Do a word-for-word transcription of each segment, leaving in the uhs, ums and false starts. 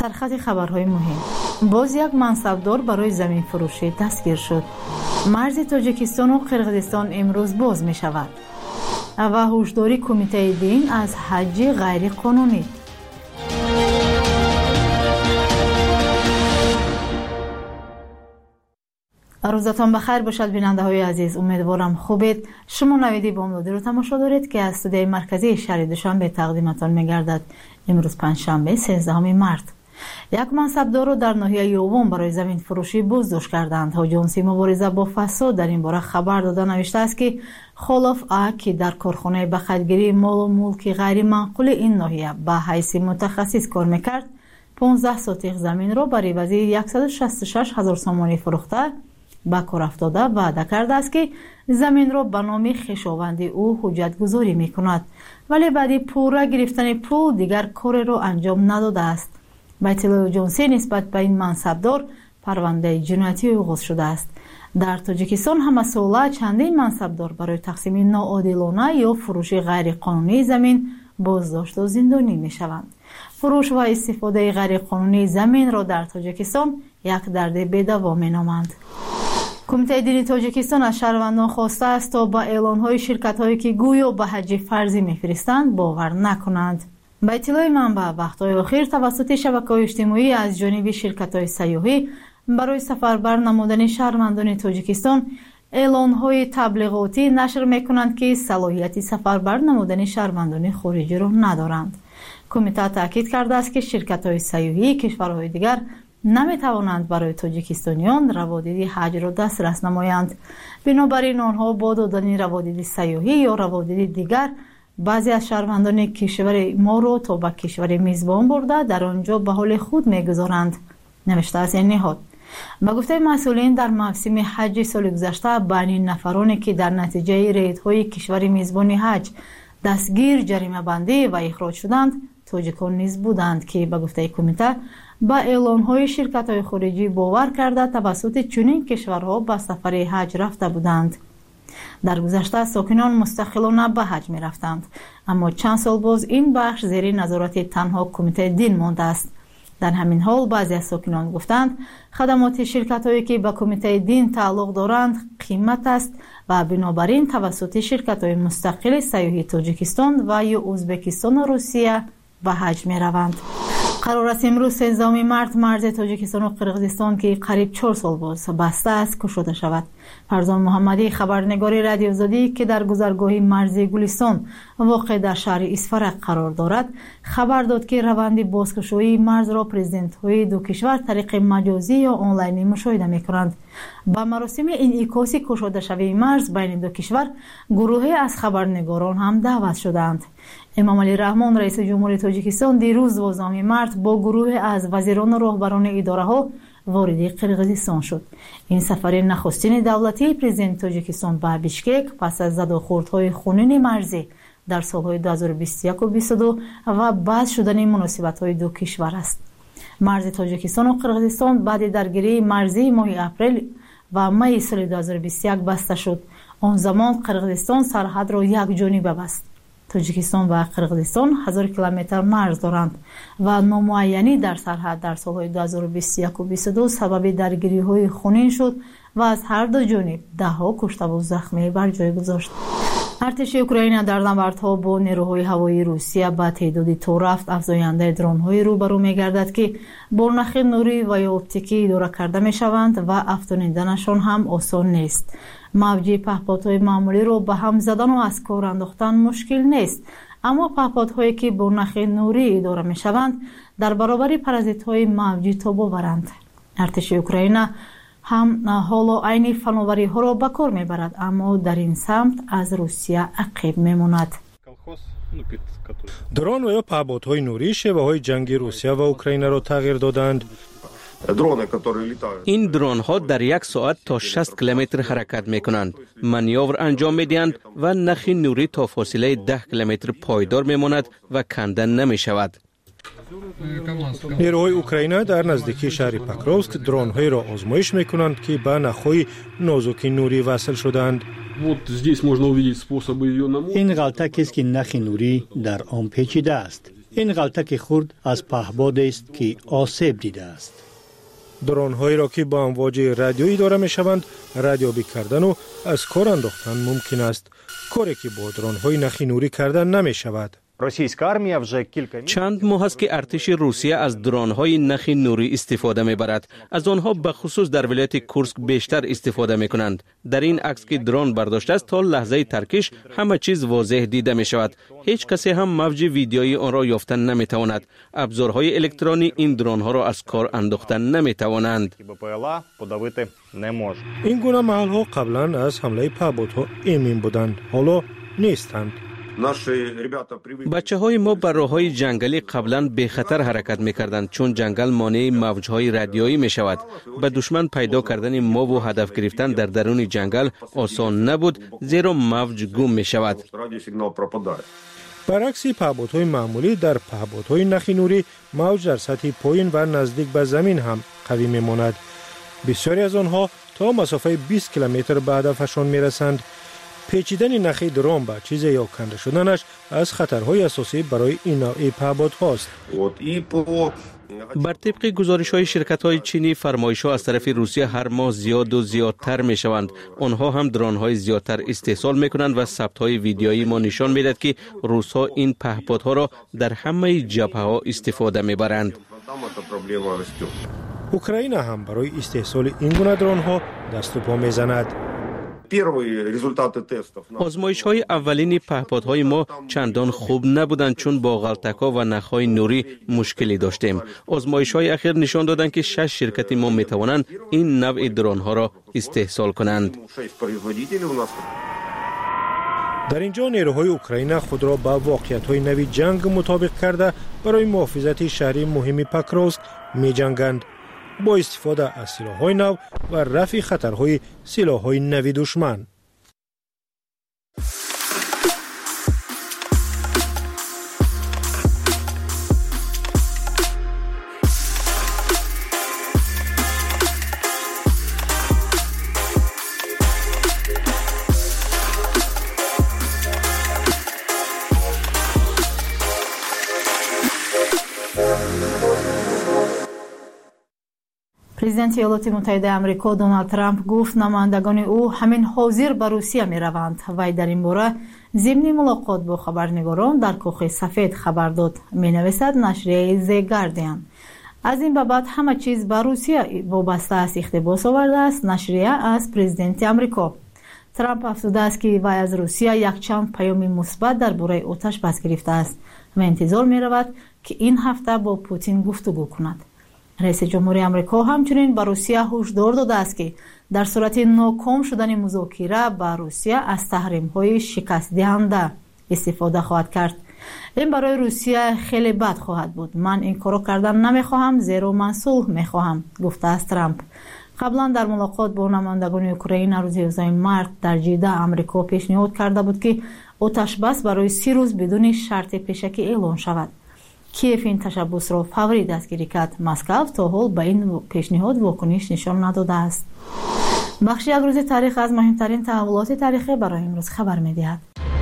سرخط خبرهای مهم. باز یک منصبدار برای زمین فروشی دستگیر شد. مرز تاجیکستان و قرقیزستان امروز باز می شود. و هشداری کمیته دین از حج غیر قانونی. روزتان بخیر باشد بیننده های عزیز. امیدوارم خوبید. شما نویدی بامدادی رو تماشا دارید که از استودیوی مرکزی شهر دوشنبه تقدیمتان می‌گردد. امروز پنجشنبه سیزدهم مارس. یک منصبدار رو در ناحیه یوم برای زمین فروشی بازداشت کردند. آژانسی مبارزه با فساد در این باره خبر داده نوشته است که خلاف ا که در کارخانه بخشگیری مال و ملک غیر منقول این ناحیه به حیث متخصص کار میکرد، پانزده سوتیق زمین را برای عوض صد و شصت و شش هزار سامانی فروخته به کار افتاده وعده کرده است که زمین را به نام خویشاوند او حجت گذاری می کند، ولی بعد پورا گرفتن پول دیگر کار را انجام نداده است. به اطلاع آژانسی نسبت به این منصبدار پرونده جنایتی آغاز شده است. در تاجیکستان هم ساله چندین منصبدار برای تقسیم ناعادلانه یا فروش غیر قانونی زمین بازداشت و زندانی می شوند. فروش و استفاده غیر قانونی زمین را در تاجیکستان یک درد بی‌دوا می نامند. کمیته دینی تاجیکستان از شهروندان خواسته است تا با اعلان‌های شرکت‌هایی که گویا به حج فرضی می‌فرستند باور نکنند. به اطلاع منبع وقت‌های اخیر توسط شبکه‌های اجتماعی از جانب شرکت‌های سیاحی برای سفربر نمودن شهروندان تاجیکستان اعلان‌های تبلیغاتی نشر می‌کنند که صلاحیت سفربر نمودن شهروندان خارجی را ندارند. کمیته تاکید کرده است که شرکت‌های سیاحی کشورهای دیگر نمی توانند برای تاجیکستانیان روادید حج را دسترس نمایند. بنابراین آنها با دادن روادید سیاحی یا روادید دیگر بعضی از شهروندان کشور ما را تا به کشور میزبان برده در آنجا به حال خود میگذارند، نوشته است این نهاد. به گفته مسئولین در موسم حج سال گذشته بین نفرانی که در نتیجه ریدهای کشور میزبان حج دستگیر جریمه بندی و اخراج شدند تاجیکان نیز بودند که به گفته کمیته با اعلان‌های شرکت‌های خارجی باور کرده توسط چنین کشورها به سفر حج رفته بودند. در گذشته ساکنان مستقلانه به حج می رفتند، اما چند سال باز این بخش زیر نظارت تنها کمیته دین مانده است. در همین حال بعضی از ساکنان گفتند خدمات شرکت‌هایی که به کمیته دین تعلق دارند قیمت است و بنابراین توسط شرکت‌های مستقل سیاحی تاجیکستان و یا ازبکستان و روسیه به حج می روند. قرار است امروز سیزدهم مارس مرز تاجیکستان و قرقیزستان که قریب چهار سال باز بسته است گشوده شود. فرزان محمدی خبرنگار رادیو آزادی که در گذرگاه مرزی گلستان واقع در شهر اسفرق قرار دارد خبر داد که روند بازگشایی مرز را پرزیدنت های دو کشور طریق مجازی یا آنلاین مشاهده می‌کنند. با مراسم انعکاس گشوده شوی مرز بین دو کشور گروهی از خبرنگاران هم دعوت شدند. امام علی رحمان رئیس جمهوری تاجیکستان دیروز دوازدهم مارس با گروه از وزیران و رهبران اداره‌ها وارد قرقیزستان شد. این سفر نخستین دولتی پرزیدنت تاجیکستان به بیشکک پس از زد و خوردهای خونین مرزی در سالهای دو هزار و بیست و یک و بیست و دو و بعد شدن مناسبت‌های دو کشور است. مرز تاجیکستان و قرقیزستان بعد درگیری مرزی ماه اپریل و می سال دو هزار و بیست و یک بسته شد. آن زمان قرقیزستان سرحد را یک جانبه بست. تاجیکستان و قرقیزستان هزار کیلومتر مرز دارند و نامعینی در سرحد در سالهای دو هزار و بیست و یک و بیست و دو سبب درگیری‌های خونین شد و از هر دو جانب ده‌ها کشته و زخمی بر جای گذاشت. ارتش اوکراین در نبردها با نیروهای هوایی روسیه به تعداد تا رفت افزاینده درون‌های روبرو می‌گردد که با نخ نوری و یا اپتیکی اداره کرده می‌شوند و افزایندنشان هم آسان نیست. موج پهپادهای معمولی رو به هم زدن و از کار انداختن مشکل نیست، اما پهپادهایی که با نخ نوری اداره می‌شوند در برابر پارازیت‌های موجی تاب آورند. ارتش اوکراین هم حالا عین فناوری ها را به کار میبرد، اما در این سمت از روسیه عقب میماند. درون و یا پهپادهای نوری شیوه های جنگی روسیه و اوکراین را تغییر دادند. این درون ها در یک ساعت تا شصت کیلومتر حرکت می کنند، مانور انجام می دهند و نخ نوری تا فاصله ده کیلومتر پایدار می ماند و کندن نمی شود. نیروهای اوکراین در نزدیکی شهر پکروفسک درون‌های را آزمایش می‌کنند که به نخهای نازک نوری وصل شدند. این غلطه است که نخ نوری در آن پیچیده است. این غلطه خرد از پهباد است که آسیب دیده است. درون هایی را که با امواج رادیویی داره می شوند رادیویی کردن و از کار انداختن ممکن است، کاری که با درون های نخی نوری کردن نمی شود. چند ماه است که ارتش روسیه از درون‌های نخ نوری استفاده می‌برد. از آنها به خصوص در ولایت کورسک بیشتر استفاده می‌کنند. در این عکس که درون برداشته است تا لحظه ترکش همه چیز واضح دیده می‌شود. هیچ کسی هم موج ویدیویی آن را یافتن نمی‌تواند. ابزارهای الکترونی این درون‌ها را از کار انداختن نمی‌توانند. این گونه محل‌ها قبلا از حمله پهپادها ایمن بودند، حالا نیستند. بچه های ما بر راه‌های جنگلی قبلا به خطر حرکت می‌کردند چون جنگل مانع موج‌های رادیویی می‌شود. به دشمن پیدا کردن ما و هدف گرفتن در درون جنگل آسان نبود زیرا موج گم می‌شود. برعکس پهپادهای معمولی، در پهپادهای نخ نوری موج در سطح پایین و نزدیک به زمین هم قوی می‌ماند. بسیاری از آنها تا مسافت بیست کیلومتر به هدفشان می‌رسند. پیچیدن نخ درون به چیز یا کنده شدنش از خطرهای اساسی برای این نوع پهپادهاست. بر طبق گزارش‌های شرکت‌های چینی، فرمایش‌ها از طرف روسیه هر ماه زیاد و زیادتر می‌شوند. آنها هم درون‌های زیادتر استحصال می‌کنند و ثبت‌های ویدیویی ما نشان می‌دهد که روس‌ها این پهپادها را در همه جبهه‌ها استفاده می‌برند. اوکراین هم برای استحصال این گونه درون‌ها دست و پا می‌زند. آزمایش های اولین پهپادهای ما چندان خوب نبودند چون با غلطک‌ها و نخهای نوری مشکلی داشتیم. آزمایش های اخیر نشان دادند که شش شرکت ما می توانند این نوع درون ها را استحصال کنند. در اینجا نیروهای اوکراین خود را با واقعیت های نوی جنگ مطابق کرده برای محافظت شهری مهم پکروسک می جنگند، با استفاده از سلاح‌های نو و رفع خطرهای سلاح‌های نوی دشمن. президенти ایالات متحده آمریکا دونالد ترامپ گفت نمایندگان او همین حاضر به روسیه می روند. وی در این باره ضمن ملاقات با خبرنگاران در کاخ سفید خبر داد. می نویسد نشریه زی گاردین. از این بابت همه چیز به روسیه وابسته است اقتباس آورده است نشریه از پرزیدنت آمریکا. ترامپ افزوده است که وی از روسیه یک چند پیام مثبت درباره آتش بس گرفته است و انتظار می رود که این هفته با پوتین گفتگو کند. رئیس جمهوری آمریکا همچنین به روسیه هشدار داده است که در صورت ناکام شدن مذاکره با روسیه از تحریم‌های شکست دهنده استفاده خواهد کرد. این برای روسیه خیلی بد خواهد بود. من این کارو کردن نمیخواهم زیرا من صلح میخواهم، گفته است ترامپ. قبلا در ملاقات با نمایندگان اوکراین روز یازدهم مارس در جده آمریکا پیشنهاد کرده بود که آتش بس برای سی روز بدون شرط پیشکی اعلان شود. کیف این تشبس را فوری دستگیری کرد. مسکو تا حال به این پیشنهاد واکنش نشان نداده است. بخش یک روز تاریخ از مهمترین تحولات تاریخی برای امروز خبر می‌دهد.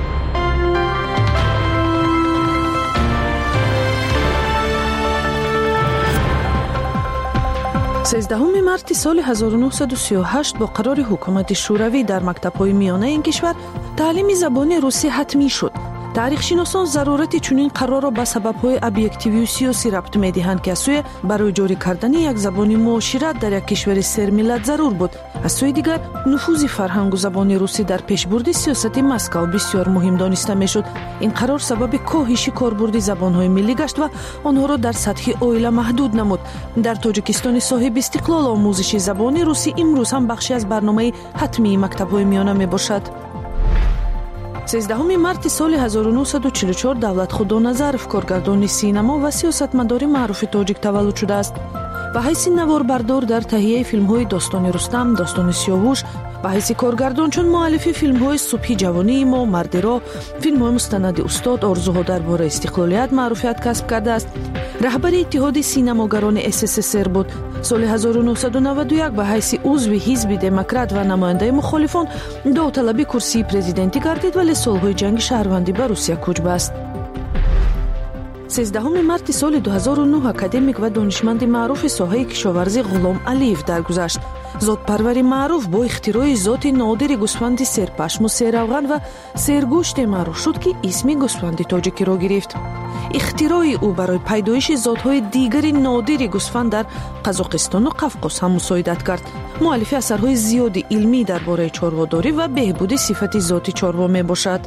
سیزدهم مارس سال هزار و نهصد و سی و هشت با قرار حکومت شوروی در مکتب‌های میانه این کشور تعلیم زبان روسی حتمی شد. تاریخ شناسان ضرورت چنین قرار را به سبب‌های ابجکتیوی و سیاسی ربط می‌دهند که از سوی برای جاری کردن یک زبان معاشرت در یک کشور سرملت ضرور بود. از سوی دیگر نفوذ فرهنگ و زبان روسی در پیشبرد سیاست مسکو بسیار مهم دانسته می‌شد. این قرار سبب کاهش کاربرد زبان‌های ملی گشت و آنها را در سطح عائله محدود نمود. در تاجیکستان صاحب استقلال آموزش زبان روسی امروز هم بخشی از برنامه حتمی مکتب‌های میانه میباشد. سیزدهم مارس سال هزار و نهصد و چهل و چهار دولت خدا نظرف کارگردان سینما و سیاستمدار معروف تاجیک تولد شده است. به حیث نواربردار در تهیه فیلم‌های داستان رستم، داستان سیاوش، به حیث کارگردان چون مؤلف فیلم‌های صبح جوانی ما، مرد را، فیلم‌های مستند استاد، آرزوها درباره استقلالیت معروفیت کسب کرده است. رهبر اتحاد سینماگران اس اس اس ار بود. سال هزار و نهصد و نود و یک به حیث عضو حزب دموکرات و نماینده مخالفان داوطلبی کرسی پرزیدنتی گردید ولی سال‌های جنگ شهروندی به روسیه کوچ بست. سیزدهم مارس سال دو هزار و نه اکادمیک و دانشمند معروف ساحه کشاورزی غلام علیف درگذشت. ذات‌پروری معروف با اختراع ذات نادر گوسفند سرپشم و سرافغان و سرگوشت معروف شد که اسم گوسفند تاجیکی را گرفت. اختراع او برای پیدایش ذات‌های دیگر نادر گوسفند در قزاقستان و قفقاز هم مساعدت کرد. مؤلف اثرهای زیادی علمی درباره چاره‌داری و بهبود صفت ذات چاروا میباشد.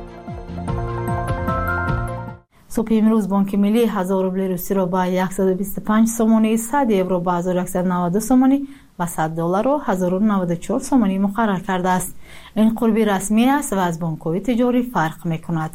صبح امروز بانک ملی هزار روبل روسی را با صد و بیست و پنج سومانی، صد یورو با هزار و صد و نود و دو سومانی و صد دلار را هزار و نود و چهار سومانی مقرر کرده است. این قربی رسمی است و از بانک‌های تجاری فرق می‌کند.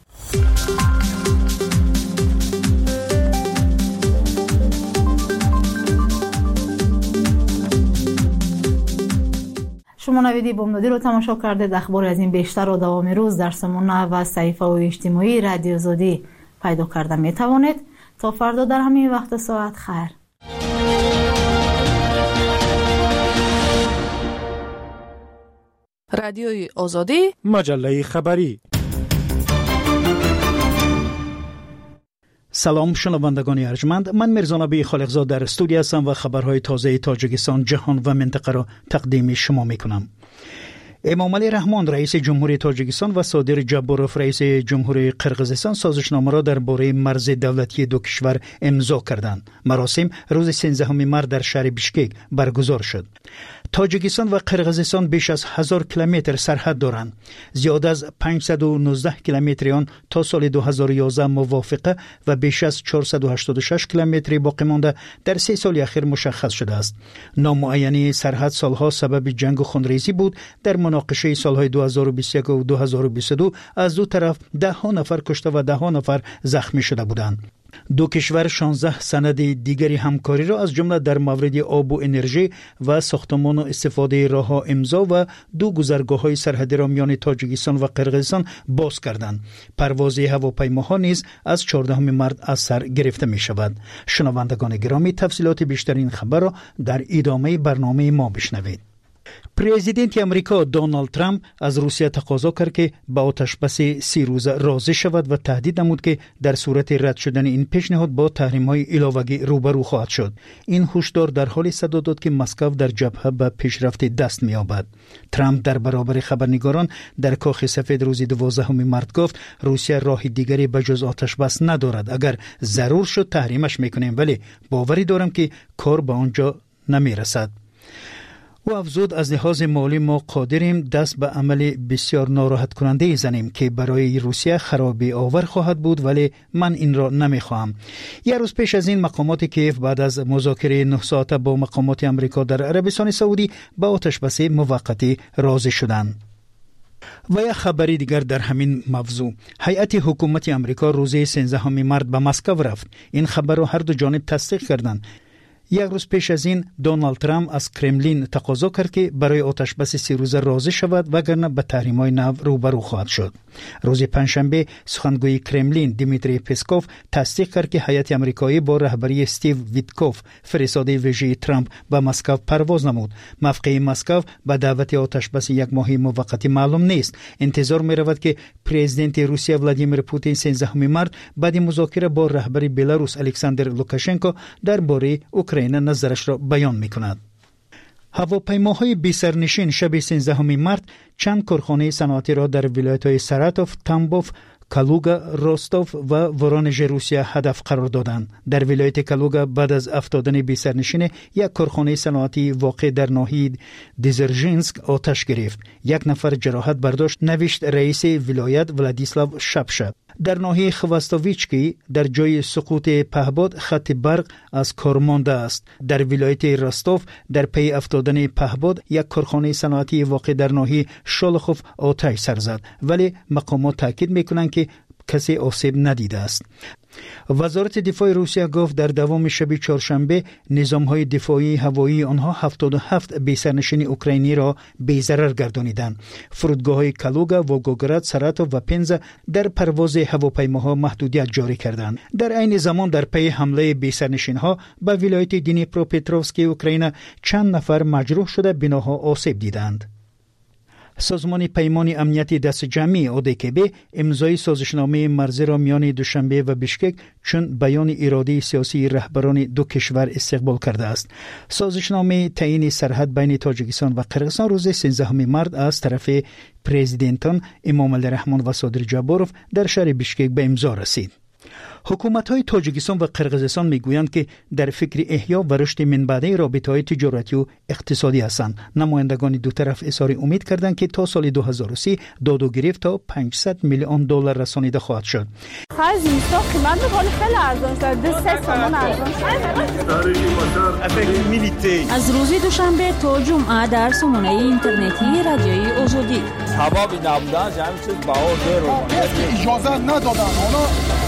شما نویدی بامدادی رو تماشا کردید. اخبار از این بیشتر و دوام روز در سامانه و صحیفه و اجتماعی رادیو زودی پیدا کرده می توانید. تا فردا در همین وقت ساعت خیر. رادیوی آزادی، مجله خبری. سلام شنوندگان ارجمند، من میرزانبی خالقزاد در استودیو هستم و خبرهای تازه تاجیکستان، جهان و منطقه را تقدیم شما میکنم. امامعلی رحمان رئیس جمهوری تاجیکستان و صادر جباروف رئیس جمهوری قرقیزستان سازشنامه را درباره مرز دولتی دو کشور امضا کردند. مراسم روز سیزدهم مارس در شهر بیشکک برگزار شد. تاجیکستان و قرقیزستان بیش از هزار کیلومتر سرحد دارند. زیاد از پانصد و نوزده کیلومتر آن تا سال دو هزار و یازده موافقه و بیش از چهارصد و هشتاد و شش کیلومتر باقی مانده در سه سال اخیر مشخص شده است. نامعینی سرحد سالها سبب جنگ و خونریزی بود. در مناقشه سالهای دو هزار و بیست و یک و دو هزار و بیست و دو از دو طرف ده ها نفر کشته و ده ها نفر زخمی شده بودند. دو کشور شانزده سند دیگری همکاری را از جمله در مورد آب و انرژی و ساختمان و استفاده راه‌ها امضا و دو گذرگاه‌های سرحدی را میان تاجیکستان و قرقیزستان باز کردند. پرواز هواپیماها نیز از چهاردهم مارس از سر گرفته می شود. شنوندگان گرامی، تفصیلات بیشتر این خبر را در ادامه برنامه ما بشنوید. پرزیدنت امریکا دونالد ترامپ از روسیه تقاضا کرد که به آتشبس سی روزه راضی شود و تهدید نمود که در صورت رد شدن این پیشنهاد با تحریم‌های علاوه‌ای روبرو خواهد شد. این هشدار در حالی صدا داد که مسکو در جبهه به پیشرفت دست می‌یابد. ترامپ در برابر خبرنگاران در کاخ سفید روز دوازدهم مارس گفت روسیه راه دیگری به جز آتشبس ندارد. اگر ضرور شد تحریمش می‌کنیم، ولی باوری دارم که کار به آنجا نمی‌رسد. و افزود از لحاظ مالی ما قادریم دست به عمل بسیار ناراحت کننده زنیم که برای روسیه خرابی آور خواهد بود، ولی من این را نمیخواهم. یک روز پیش از این مقامات کیف بعد از مذاکره نه ساعته با مقامات امریکا در عربستان سعودی به آتشبس موقتی راضی شدند. و یک خبری دیگر در همین موضوع، هیئت حکومت امریکا روز سیزدهم مارس به مسکو رفت. این خبر را هر دو جانب تصدیق کردند. یک روز پیش از این دونالد ترامپ از کرملین تقاضا کرد که برای آتشبس سی روزه راضی شود وگرنه به تحریم‌های نو روبرو خواهد شد. روز پنجشنبه سخنگوی کرملین دیمیتری پسکوف تصدیق کرد که هیئت آمریکایی با رهبری استیو ویتکوف فرستاده ویژه ترامپ به مسکو پرواز نمود. موقع مسکو به دعوت آتشبس یک ماهی موقتی معلوم نیست. انتظار می رود که پرزیدنت روسیه ولادیمیر پوتین سیزدهم مارس بعد مذاکره با رهبر بلاروس الکساندر لوکاشنکو درباره اوکراین نظرش را بیان می کند. هواپیماهای بی سرنشین شب سیزدهم مارس چند کارخانه صنعتی را در ولایت‌های ساراتوف، تامبوف، کالوگا، روستوف و ورونژ روسیه هدف قرار دادند. در ولایت کالوگا بعد از افتادن بی سرنشین یک کارخانه صنعتی واقع در ناحیه دیزرژینسک آتش گرفت. یک نفر جراحت برداشت، نوشت رئیس ولایت ولادیسلاو شپشه. در ناحیه خواستاویچکی در جای سقوط پهباد خط برق از کار مانده است. در ولایت راستوف در پی افتادن پهباد یک کارخانه صنعتی واقع در ناحیه شالخوف آتش سر زد، ولی مقامات تاکید میکنند که کسی آسیب ندیده است. وزارت دفاع روسیه گفت در دوام شب چهارشنبه نظام‌های دفاعی هوایی آنها هفتاد و هفت بی‌سرنشین اوکراینی را بی‌ضرر گردانیدند. فرودگاه‌های کالوگا، ولگوگراد، ساراتوف و پنزا در پرواز هواپیماها محدودیت جاری کردند. در عین زمان در پی حمله بی‌سرنشین‌ها به ولایت دنیپروپتروفسک اوکراین چند نفر مجروح شده بناها آسیب دیدند. سازمان پیمان امنیت دست جمعی اودکب امضای سازشنامه مرزی را میان دوشنبه و بشکک چون بیان اراده سیاسی رهبران دو کشور استقبال کرده است. سازشنامه تعیین سرحد بین تاجیکستان و قرقیزستان روز سیزدهم مارس از طرف پرزیدنتان امام علی رحمان و صادر جباروف در شهر بشکک به امضا رسید. حکومت‌های تاجیکستان و قرقیزستان میگویند که در فکر احیا و رشد منبعی رابطه‌های تجارتی و اقتصادی هستند. نمایندگان دو طرف اظهار امید کردند که تا سال دو هزار و سی داد و گریفت تا پانصد میلیون دلار رسانیده خواهد شد. خرج اینستا قیمت به خیلی ارزان شد. دو سه تومان ارزان شد. از روز دوشنبه تا جمعه در سامانه اینترنتی رادیوی آزادی. حبابی نبودن جمع چیز بها زیر اجازه ندادن. حالا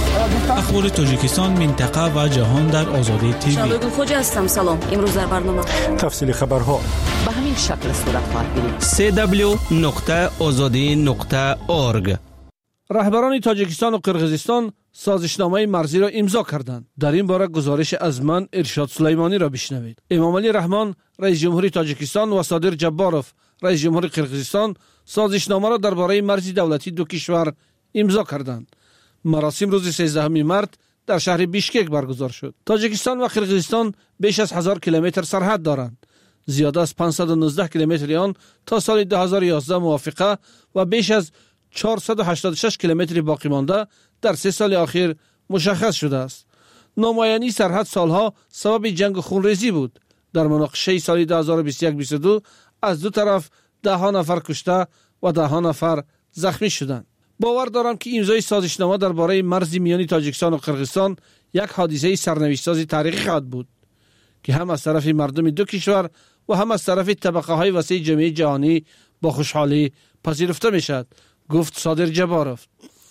اخبار تاجیکستان، منطقه و جهان در آزادی تیوی. شبگون خوجا هستم. سلام. امروز در برنامه تفصیل خبرها به همین شکل صورت خواهد گرفت. سی دبلیو نقطه آزادی نقطه اورگ. رهبران تاجیکستان و قرقیزستان سازشنامه مرزی را امضا کردند. در این باره گزارش از من ارشاد سلیمانی را بشنوید. امام علی رحمان رئیس جمهوری تاجیکستان و صادر جباروف رئیس جمهوری قرقیزستان سازشنامه را درباره مرز دولتی دو کشور امضا کردند. مراسم روز سیزدهم مارس در شهر بیشکک برگزار شد. تاجیکستان و قرقیزستان بیش از هزار کیلومتر سرحد دارند. زیاده از پانصد و نوزده کیلومتر آن تا سال دو هزار و یازده موافقه و بیش از چهارصد و هشتاد و شش کیلومتر باقی مانده در سه سال اخیر مشخص شده است. نامعینی سرحد سالها سبب جنگ و خونریزی بود. در مناقشه سال دو هزار و بیست و یک بیست و دو از دو طرف ده ها نفر کشته و ده ها نفر زخمی شدند. باور دارم که امضای سازشنامه درباره مرز میانی تاجیکستان و قرقیزستان یک حادثه سرنوشت‌سازی تاریخی خواهد بود که هم از طرف مردم دو کشور و هم از طرف طبقه های وسیع جامعه جهانی با خوشحالی پذیرفته میشد، گفت صادر جباروف.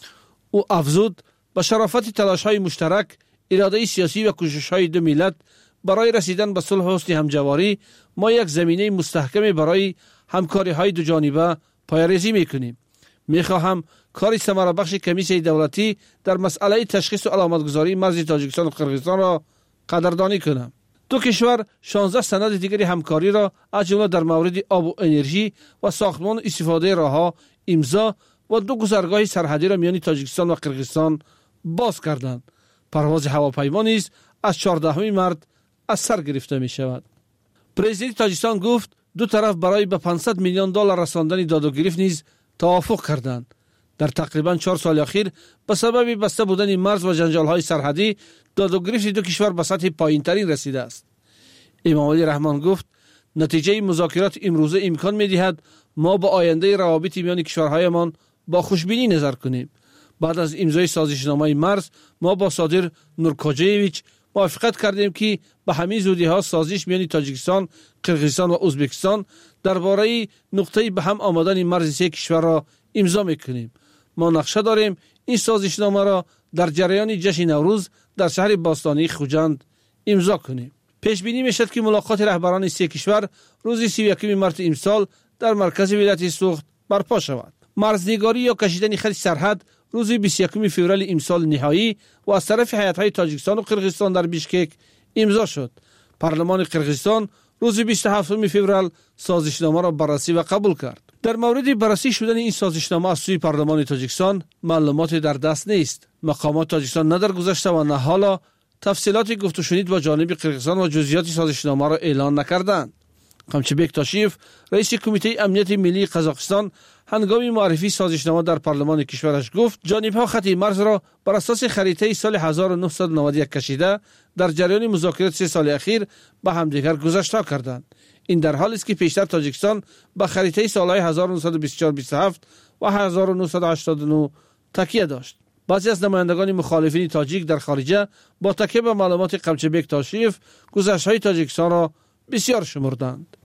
او افزود با شرافت تلاش های مشترک، اراده سیاسی و کوشش های دو ملت برای رسیدن به صلح و حسن همجواری ما یک زمینه مستحکم برای همکاری های دو جانبه پایه‌ریزی میکنیم. میخواهم کار ثمره بخش کمیسیون دولتی در مسئله تشخیص و علامتگذاری مرز تاجیکستان و قرقیزستان را قدردانی کنم. دو کشور شانزده سند دیگری همکاری را از جمله در مورد آب و انرژی و ساختمان و استفاده راهها امضا و دو گذرگاه سرحدی را میان تاجیکستان و قرقیزستان باز کردند. پرواز هواپیما نیز از چهاردهم مارس از سر گرفته می شود. پرزیدنت تاجیکستان گفت دو طرف برای به پانصد میلیون دلار رساندن داد و گریفت نیز توافق کردند. در تقریبا چهار سال اخیر به سبب بسته بودن مرز و جنجال‌های سرحدی داد و گریفت دو کشور به سطح پایین‌ترین رسیده است. امام علی رحمان گفت نتیجه مذاکرات امروزه امکان می‌دهد ما با آینده روابط میان کشورهایمان با خوشبینی نظر کنیم. بعد از امضای سازشنامه مرز ما با صادر نورکوجیویچ موافقت کردیم که به همین زودی‌ها سازش میان تاجیکستان، قرقیزستان و ازبکستان درباره نقطه به هم آمدن مرز سه کشور را امضا می‌کنیم. ما نقشه داریم این سازشنامه را در جریان جشن نوروز در شهر باستانی خوجند امضا کنیم. پیش بینی میشد که ملاقات رهبران سه کشور روز سی و یکم مارس امسال در مرکز ولایت سوخت برپا شود. مرزنگاری یا کشیدن خط سرحد روز بیست و یکم فوریه امسال نهایی و از طرف هیئت‌های تاجیکستان و قرقیزستان در بیشکک امضا شد. پارلمان قرقیزستان روز بیست و هفتم فوریه سازشنامه را بررسی و قبول کرد. در مورد بررسی شدن این سازشنامه از سوی پارلمان تاجیکستان معلوماتی در دست نیست. مقامات تاجیکستان نه در گذشته و نه حالا تفصیلات گفت و شنید با جانب قرقیزستان و جزئیات سازشنامه را اعلان نکردند. قمچبک تاشیف رئیس کمیته امنیت ملی قزاقستان هنگام معرفی سازشنامه در پارلمان کشورش گفت جانب‌ها خط مرز را بر اساس خریطه سال هزار و نهصد و نود و یک کشیده در جریان مذاکرات سه سال اخیر به همدیگر گذشته کردند. این در حالی است که پیشتر تاجیکستان به خریطه سالهای هزار و نهصد و بیست و چهار بیست و هفت و هزار و نهصد و هشتاد و نه تکیه داشت. بعضی از نمایندگان مخالفین تاجیک در خارجه با تکیه به معلومات قمچبک تاشیف گذشته‌های تاجیکستان را بسیار شمردند.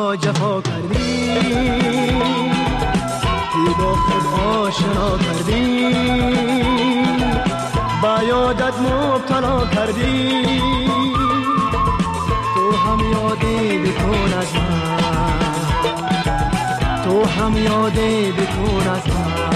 یارا جفا کردی، تی با خود آشنا کردی، با یادت مبتلا کردی. تو هم یادی بکن از من، تو هم یادی بکن از من.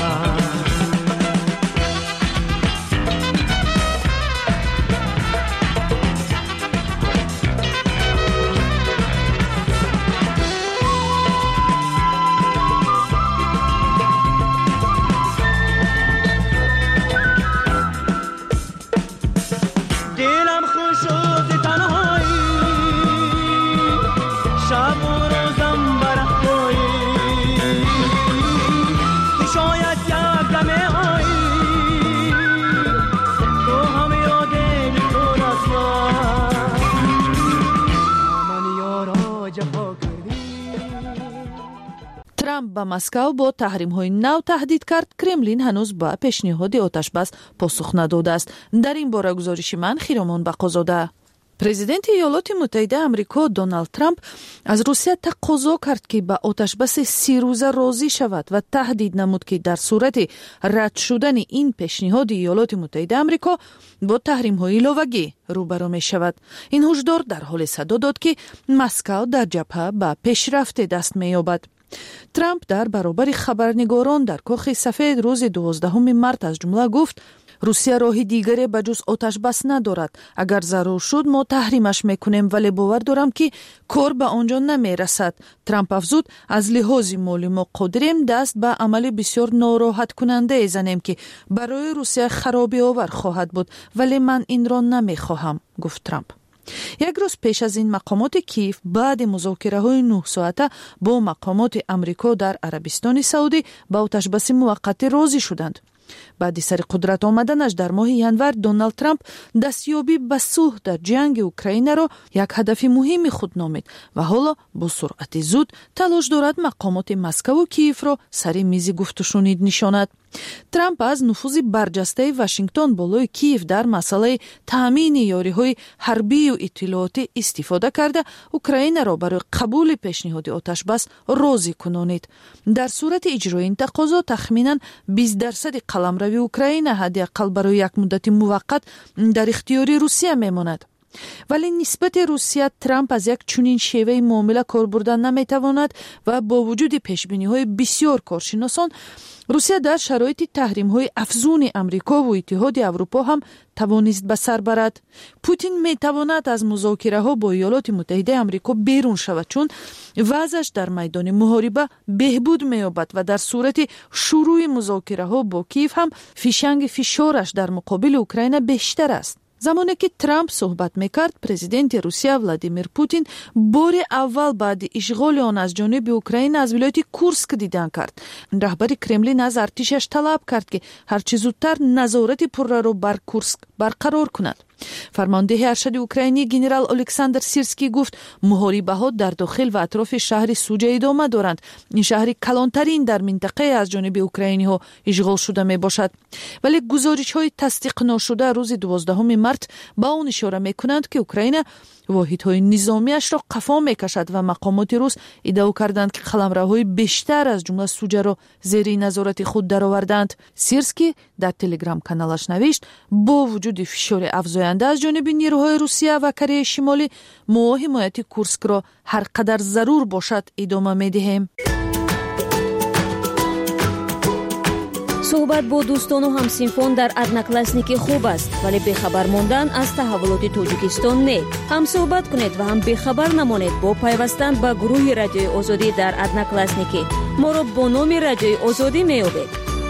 ترامپ با مسکو با تحریم‌های نو تهدید کرد. کرملین هنوز با پیشنهاد آتشبس پاسخ نداده است. در این باره گزارش من خیرمان بقازاده. پرزیدنت ایالات متحده آمریکا دونالد ترامپ از روسیه تقاضا کرد که با آتشبس سی روزه راضی شود و تهدید نمود که در صورت رد شدن این پیشنهاد ایالات متحده آمریکا با تحریم‌های علاوه‌ای روبرو می شود. این هشدار در حال صدا داد که مسکو در جبهه به پیشرفت دست می یابد. ترامپ در برابر خبرنگاران در کاخ سفید روز دوازدهم مارس از جمله گفت روسیه راه دیگری به جز آتش بس ندارد. اگر ضرور شد ما تحریمش میکنیم، ولی باور دارم که کار به آنجا نمی رسد. ترامپ افزود از لحاظ مالی ما قادریم دست به عمل بسیار ناراحت کننده زنیم که برای روسیه خرابی آور خواهد بود، ولی من این را نمی خواهم، گفت ترامپ. یک روز پیش از این مقامات کیف بعد مذاکره های نه ساعته با مقامات امریکا در عربستان سعودی با آتشبس موقتی راضی شدند. بعد سر قدرت آمدنش در ماه ژانویه دونالد ترامپ دستیابی به صلح در جنگ اوکراین را یک هدف مهم خود نامید و حالا با سرعت زود تلاش دارد مقامات مسکو و کیف را سر میز گفت و شنید نشاند. ترامپ از نفوذ برجسته واشنگتن بالای کیف در مسئله تامین یاری‌های حربی و اطلاعاتی استفاده کرده اوکراین را برای قبول پیشنهاد آتشبس راضی کنانید. در صورت اجرای این تقاضا تخمیناً بیست درصد قلمرو اوکراین حداقل برای یک مدت موقت در اختیار روسیه میماند. ولی نسبت روسیه ترامپ از یک چنین شیوه معامله کار بردن نمیتواند و با وجود پیشبینی‌های بسیار کارشناسان روسیه در شرایط تحریم‌های افزون امریکا و اتحاد اروپا هم توانست به سر برد. پوتین میتواند از مذاکره‌ها با ایالات متحده آمریکا بیرون شود چون وضعش در میدان محاربه بهبود می‌یابد و در صورت شروع مذاکره‌ها با کیف هم فشنگ فشارش در مقابل اوکراین بیشتر است. زمانی که ترامپ صحبت میکرد، پرزیدنت روسیه ولادیمیر پوتین بار اول بعد اشغال آن از جانب اوکراین از ولایت کورسک دیدن کرد. رهبر کرملین از ارتشش طلب کرد که هرچه زودتر نظارت پره را بر کورسک برقرار کند. فرمانده ارشد اوکراینی جنرال الکساندر سیرسکی گفت محاربه ها در داخل و اطراف شهر سوجه ادامه دارند. این شهر کلانترین در منطقه از جانب اوکراینی ها اشغال شده می باشد. ولی گزارش های تصدیق نشده روز دوازدهم مارس با اون اشاره می کنند که اوکراین واحدهای نظامیش را قفا می کشد و مقامات روس ادعا کردند که قلمروهای بیشتر از جمله سوجه را زیر نظارت خود درآوردند. سیرسکی در تلگرام کانالش نوشت با وجود فشار افزاینده از جانب نیروهای روسیه و کره شمالی ما حمایت کورسک را هر قدر ضرور باشد ادامه می دهیم. صحبت با دوستان و همسینفون در ادناکلاسنیکی خوب است، ولی بخبر ماندن از تحولات تاجیکستان نه. هم صحبت کنید و هم بخبر نمانید با پیوستن به گروه رادیوی آزادی در ادناکلاسنیکی. ما را با نام رادیوی آزادی می‌یابید.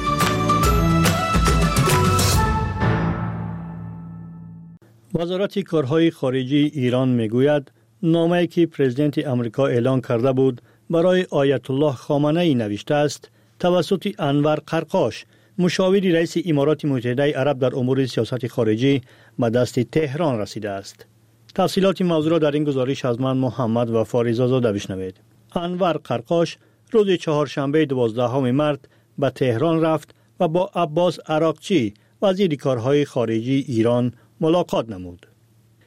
وزارت کارهای خارجی ایران میگوید نامه‌ای که پرزیدنت آمریکا اعلان کرده بود برای آیت الله خامنه‌ای نوشته است توسط انور قرقاش مشاور رئیس امارات متحده عرب در امور سیاست خارجی به دست تهران رسیده است. تفصیلات موضوع را در این گزارش از من محمد و فاریزاده بشنوید. انور قرقاش روز چهارشنبه دوازدهم مارس به تهران رفت و با عباس عراقچی وزیر کارهای خارجی ایران ملاقات نمود.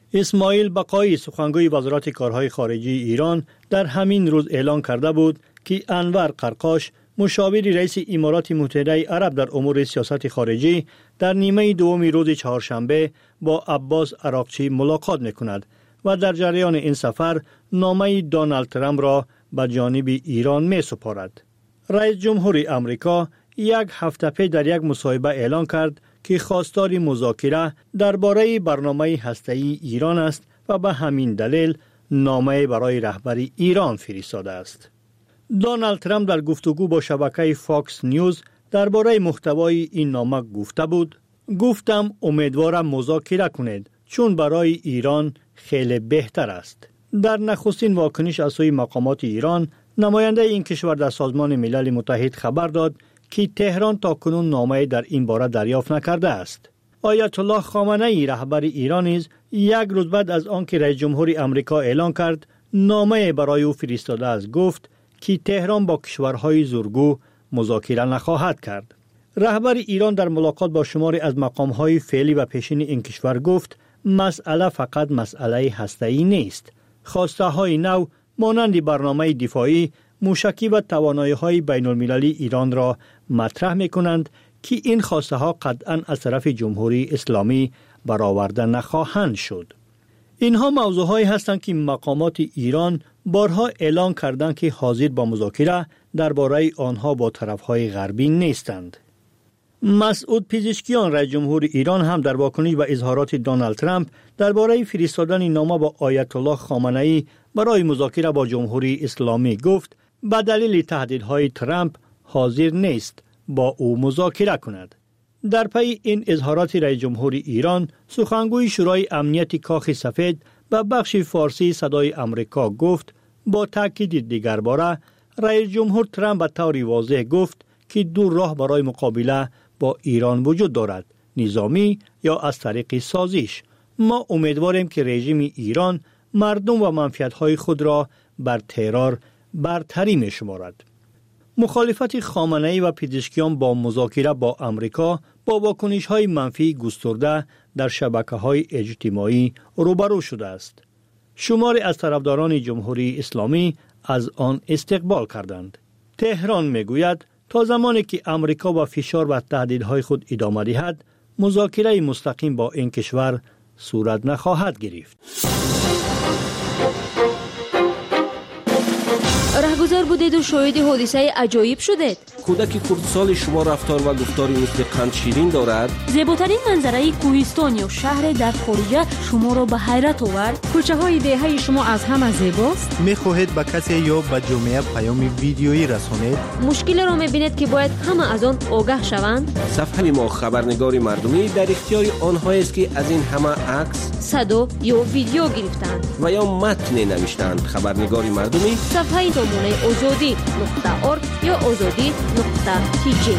اسماعیل بقایی سخنگوی وزارت کارهای خارجی ایران در همین روز اعلان کرده بود که انور قرقاش مشاور رئیس امارات متحده عرب در امور سیاست خارجی در نیمه دوم روز چهارشنبه با عباس عراقچی ملاقات می‌کند و در جریان این سفر نامه دونالد ترامپ را به جانب ایران می‌سپارد. رئیس جمهور آمریکا یک هفته پیش در یک مصاحبه اعلان کرد که خواستار مذاکره درباره برنامه هسته‌ای ایران است و به همین دلیل نامه برای رهبر ایران فرستاده است. دونالد ترامپ در گفتگو با شبکه فاکس نیوز درباره محتوای این نامه گفته بود: گفتم امیدوارم مذاکره کنید چون برای ایران خیلی بهتر است. در نخستین واکنش از سوی مقامات ایران، نماینده این کشور در سازمان ملل متحد خبر داد که تهران تاکنون نامه در این باره دریافت نکرده است. آیت الله خامنه ای رهبر ایران نیز یک روز بعد از آنکه رئیس جمهور آمریکا اعلان کرد نامه برای او فرستاده است، گفت که تهران با کشورهای زورگو مذاکره نخواهد کرد. رهبر ایران در ملاقات با شماری از مقامهای فعلی و پیشین این کشور گفت مسئله فقط مسئله هسته‌ای نیست. خواسته های نو مانند برنامه دفاعی، موشکی و توانایی‌های بین‌المللی ایران را مطرح می‌کنند که این خواسته ها قطعاً از طرف جمهوری اسلامی برآورده نخواهند شد. اینها موضوعهایی هستند که مقامات ایران بارها اعلان کردند که حاضر با مذاکره درباره آنها با طرف‌های غربی نیستند. مسعود پزشکیان رئیس جمهور ایران هم در واکنش به اظهارات دونالد ترامپ درباره فرستادن نامه با آیت الله خامنه ای برای مذاکره با جمهوری اسلامی گفت به دلیل تهدیدهای ترامپ حاضر نیست با او مذاکره کند. در پی این اظهارات رئیس جمهور ایران، سخنگوی شورای امنیت کاخ سفید به بخش فارسی صدای آمریکا گفت با تاکید دیگر باره رئیس جمهور ترامپ به طور واضح گفت که دو راه برای مقابله با ایران وجود دارد: نظامی یا از طریق سازش. ما امیدواریم که رژیم ایران مردم و منفعت‌های خود را بر ترور برتری می‌شمارد. مخالفت خامنه‌ای و پزشکیان با مذاکره با آمریکا با واکنش‌های منفی گسترده در شبکه‌های اجتماعی روبرو شده است. شماری از طرفداران جمهوری اسلامی از آن استقبال کردند. تهران می‌گوید تا زمانی که آمریکا با فشار و تهدیدهای خود ادامه دهد، مذاکره مستقیم با این کشور صورت نخواهد گرفت. رهگذر بودید و شاهد حادثه عجایب شدید. کودک کردستان شما رفتار و گفتاری مثل قند شیرین دارد. زیباترین منظره کوهستان یا شهر در خارجه شما را به حیرت آورد. کوچه های دهه شما از همه زیباست. میخواهید به کسی یا به جامعه پیام ویدیویی رسانید؟ مشکل را میبینید که باید همه از آن آگاه شوند. صفحه ما خبرنگار مردمی در اختیار آنهایی است که از این همه عکس، صدا یا ویدیو گرفتند و یا متن نوشتند. خبرنگار مردمی صفحه تامونه آزادی نقطه ارگ یا آزادی نقطه تی جی.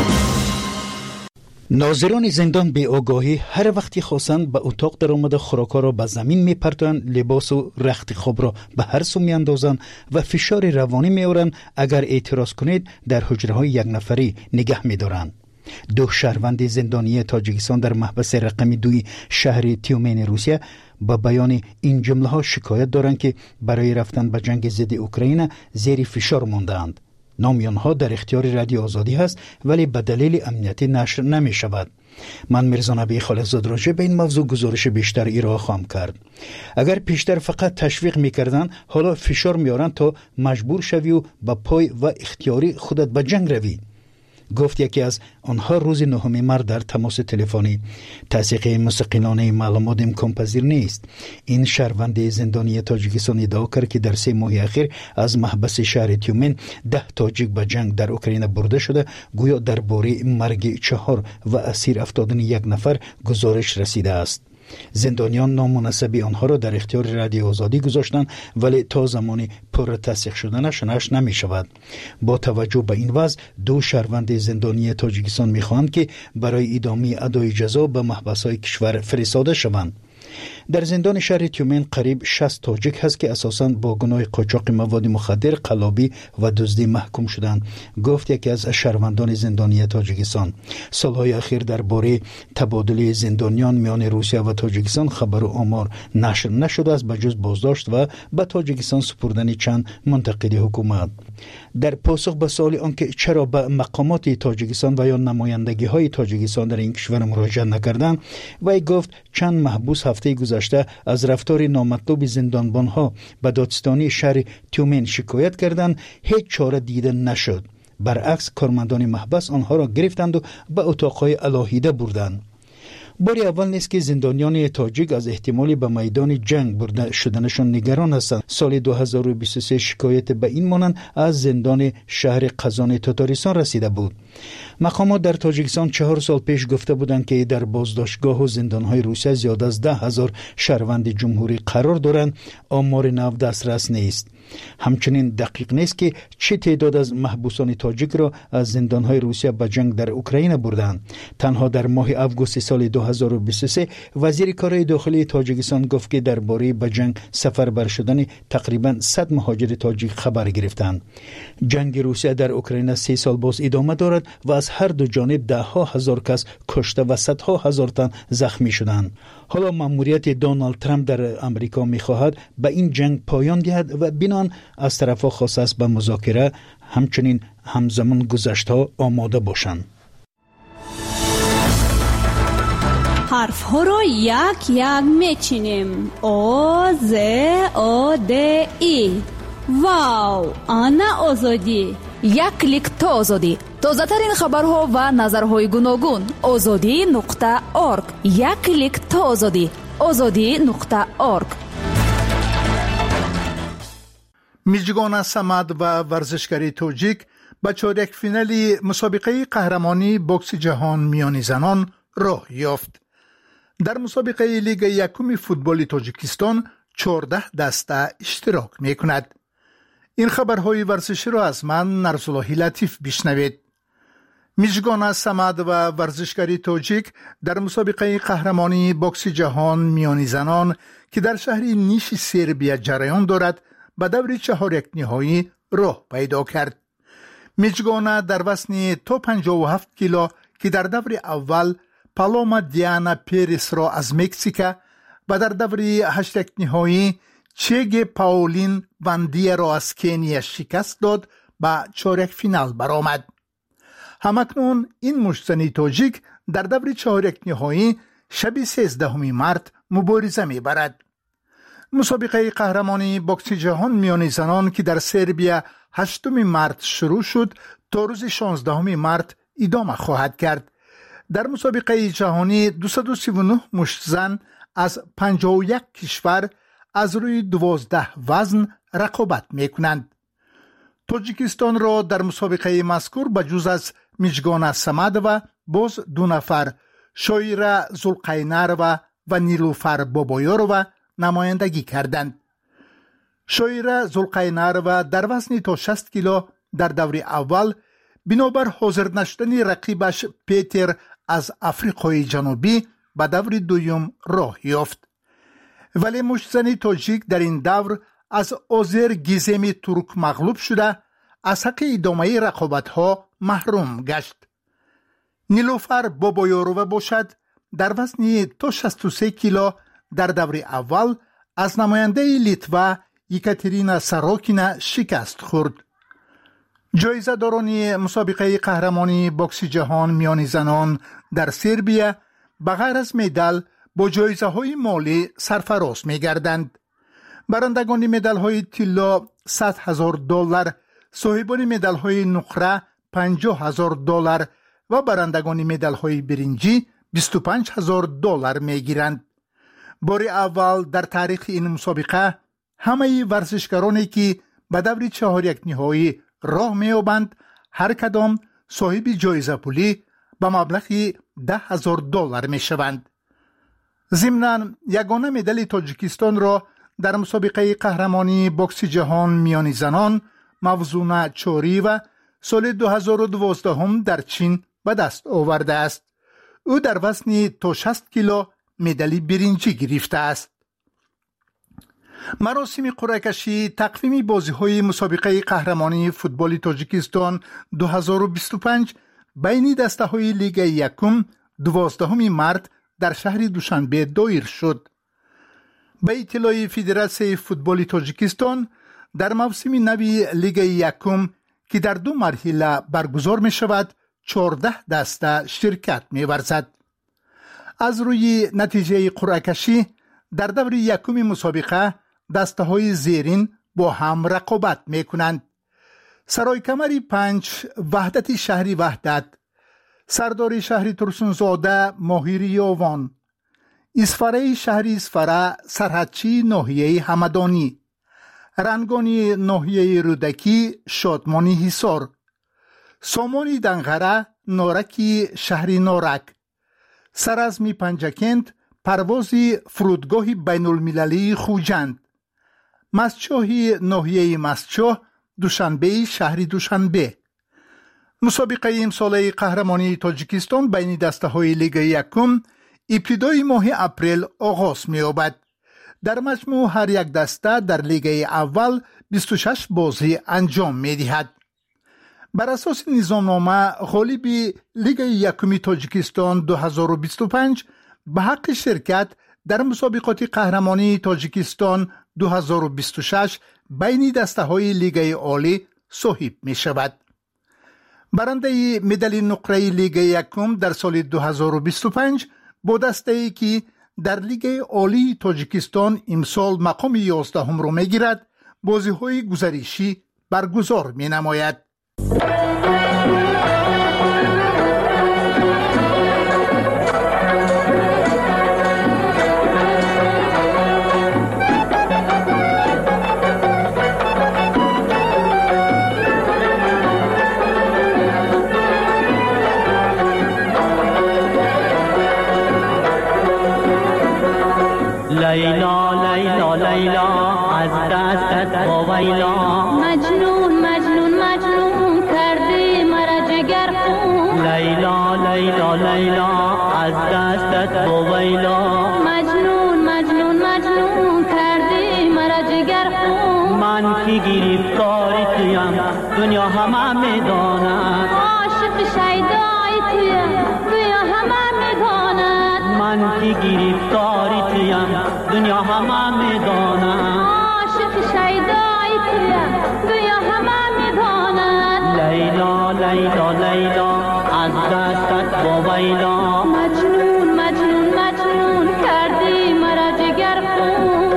ناظران زندان به آگاهی هر وقتی خواستند به اتاق در آمده خوراکا را به زمین میپرتند، لباس و رخت خواب را به هر سو میاندازند و فشار روانی میآورند. اگر اعتراض کنید در حجره های یک نفری نگه میدارند. دو شهروند زندانی تاجیکستان در محبس رقم دوی شهر تیومن روسیه با بیان این جمله ها شکایت دارند که برای رفتن به جنگ ضد اوکراین زیر فشار ماندند. نام آنها در اختیار رادیو آزادی هست ولی به دلیل امنیت نشر نمی شود. من میرزا نبی خالقزاد راجع به این موضوع گزارش بیشتر ارائه خواهم کرد. اگر پیشتر فقط تشویق میکردند، حالا فشار میارند تا مجبور شوی و با پای و اختیاری خودت به جنگ روی. گفت یکی از آنها روز نهم مارس در تماس تلفنی. تصدیق مستقلانه معلومات امکان پذیر نیست. این شهروند زندانی تاجیکستان ادعا کرد که در سه ماه اخیر از محبس شهر تیومن ده تاجیک به جنگ در اوکراین برده شده. گویا درباره مرگ چهار و اسیر افتادن یک نفر گزارش رسیده است. زندانیان نامناسب آنها را در اختیار رادیو آزادی گذاشتند ولی تا زمان پر تصدیق شدنش نشر نمی شود. با توجه به این وضع دو شهروند زندانی تاجیکستان می خواهند که برای ادامه ادای جزا به محبس‌های کشور فرستاده شوند. در زندان شهر تیومن قریب شصت تاجیک هست که اساساً با گناه قاچاق مواد مخدر، قلابی و دزدی محکوم شدند، گفت یکی از شهروندان زندانی تاجیکستان. سالهای اخیر درباره تبادل زندانیان میان روسیه و تاجیکستان خبر و آمار نشر نشده است بجز بازداشت و به تاجیکستان سپردن چند منتقد حکومت. در پاسخ به سوال آنکه چرا به مقامات تاجیکستان و یا نمایندگی های تاجیکستان در این کشور مراجعه نکردند، وی گفت چند محبوس هفته گذشته از رفتار نامطلوب زندانبان ها به دادستانی شهر تیومن شکایت کردند، هیچ چاره دیده نشد. برعکس کارمندان محبس آنها را گرفتند و به اتاقهای علاهیده بردند. باری اول نیست که زندانیان تاجیک از احتمالی به میدان جنگ برده شدنشان نگران هستند. سال دو هزار و بیست و سه شکایت به این مانند از زندان شهر قزان تاتاریستان رسیده بود. مقامات در تاجیکستان چهار سال پیش گفته بودند که در بازداشتگاه و زندانهای روسیه زیاد از ده هزار شهروند جمهوری قرار دارند. آمار نو دسترس نیست. همچنین دقیق نیست که چه تعداد از محبوسان تاجیک را از زندانهای روسیه به جنگ در اوکراین بردند. تنها در ماه آگوست سال دو هزار و بیست و سه وزیر کارهای داخلی تاجیکستان گفت که درباره به جنگ سفربر شدن تقریبا صد مهاجر تاجیک خبر گرفتند. جنگ روسیه در اوکراین سه سال باز ادامه دارد و از هر دو جانب ده ها هزار کس کشته و صدها هزار تن زخمی شدند. حالا مأموریت دونالد ترامپ در امریکا می‌خواهد به این جنگ پایان دهد و بنان از طرف‌ها خواست است به مذاکره همچنین همزمان گذشته‌ها آماده باشند. حرف‌ها را یک یک می‌چینیم. او ز او د ای. واو، آنا آزادی. یک کلیک تا آزادی. تازه ترین خبرها و نظرهای گوناگون. آزادی نقطه اورگ. یک کلیک تا آزادی. آزادی نقطه اورگ. میجگان سمد و ورزشکاری تاجیک به چهارک فینالی مسابقه قهرمانی بوکس جهان میان زنان راه یافت. در مسابقه لیگ یکم فوتبال تاجیکستان چهارده دسته اشتراک میکند. این خبرهای ورزشی را از من نرسالله لطیف بشنوید. میجگان سمد و ورزشکاری تاجیک در مسابقه قهرمانی بوکس جهان میان زنان که در شهر نیش سربیا جریان دارد به دور چهارک نهایی راه پیدا کرد. میجگان در وزن تا پنجاه و هفت کیلو که در دور اول پالوما دیانا پیرس را از مکزیک و در دور هشتک نهایی چیگ پاولین واندیا را از کنیا شکست داد به چهارک فینال برآمد. همکنون این مشتزنی تاجیک در دور چهارک نهایی شب سیزدهم مارس مبارزه می‌برد. مسابقه قهرمانی بوکس جهان میان زنان که در سربیا هشتم مارس شروع شد تا روز شانزدهم مارس ادامه خواهد کرد. در مسابقه جهانی دویست و سی و نه مشتزن از پنجاه و یک کشور از روی دوازده وزن رقابت میکنند. تاجیکستان را در مسابقه مذکور به جز از میجگان سمد و باز دو نفر شایره زلقینروا و نیلوفر بابایاروا نمایندگی کردند. شایره زلقینروا در وزن تا شصت کیلو در دور اول بنابر حاضر نشدن رقیبش پیتر از آفریقای جنوبی به دور دوم راه یافت. ولی مشتزن تاجیک در این دور از آذر گیزمی ترک مغلوب شده از حق ادامه رقابت‌ها محروم گشت. نیلوفر بابایاروا باشد در وزن تا شصت و سه کیلو در دور اول از نماینده لیتوا یکاترینا ساروکینا شکست خورد. جایزه دارانی مسابقه قهرمانی بوکس جهان میان زنان در سربیا بغیر از مدال با جایزه های مالی سرفراز می گردند. برندگان مدال های طلا صد هزار دلار، صاحبان مدال های نقره پنجاه هزار دلار و برندگان مدال های برنجی بیست و پنج هزار دلار می گیرند. بار اول در تاریخ این مسابقه همه ورزشکارانی که به دور چهارک نهایی راه می‌یابند هر کدام صاحب جایزه پولی به مبلغ ده هزار دلار می‌شوند. ضمناً یگانه مدال تاجیکستان را در مسابقه قهرمانی بوکس جهان میان زنان موزونه چوری و سال دو هزار و دوازده هم در چین به دست آورده است. او در وزن تا شصت کیلو مدال برنجی گرفته است. مراسم قرعه کشی تقویم بازی‌های مسابقه قهرمانی فوتبال تاجیکستان دو هزار و بیست و پنج بین دسته‌های لیگ یکم دوازدهم مارس در شهر دوشنبه دایر شد. به اطلاع فدراسیون فوتبال تاجیکستان در موسم نوی لیگ یکم که در دو مرحله برگزار می شود چهارده دسته شرکت می ورزد. از روی نتیجه قرعه کشی در دور یکم مسابقه دسته های زیرین با هم رقابت می کنند. سرای کمری پنج وحدت شهری وحدت، سرداری شهری ترسونزاده ماهیری آوان، اسفره شهری اسفره سرحدچی ناحیه همدانی، رنگانی ناحیه رودکی شادمانی حصار، سامانی دنغره نارکی شهری نارک، سرازمی پنجکند پروازی فرودگاه بین المللی خوجند، مسچوهی ناحیه مسچوه دوشنبه شهری دوشنبه. مسابقه امساله قهرمانی تاجیکستان بین دسته های لیگ یکم ابتدای ماه اپریل آغاز می یابد. در مجموع هر یک دسته در لیگ اول بیست و شش بازی انجام می دهد. بر اساس نظامنامه غالب لیگ یکم تاجیکستان دو هزار و بیست و پنج به حق شرکت در مسابقات قهرمانی تاجیکستان دو هزار و بیست و شش بین دسته های لیگ عالی صاحب می شود. برنده مدال نقره لیگ یکم در سال دو هزار و بیست و پنج با دسته ای که در لیگ عالی تاجیکستان امسال مقام یازدهم را می گیرد بازی های گزارشی برگزار می نماید. لیلا لیلا لیلا از دستت باویلا، مجنون مجنون مجنون کردی مرا جگر خون. لیلا لیلا لیلا از دستت باویلا، مجنون مجنون مجنون کردی مرا جگر خون. من که گرفتار تویم دنیا همه میداند، عاشق شیدای تویم دنیا همه میداند. من که گرفتار تویم دنیا همه میداند، عاشق شیدای تویم دنیا همه میداند. لیلا لیلا لیلا از دستت باویلا، مجنون مجنون مجنون کردی مرا جگر خون.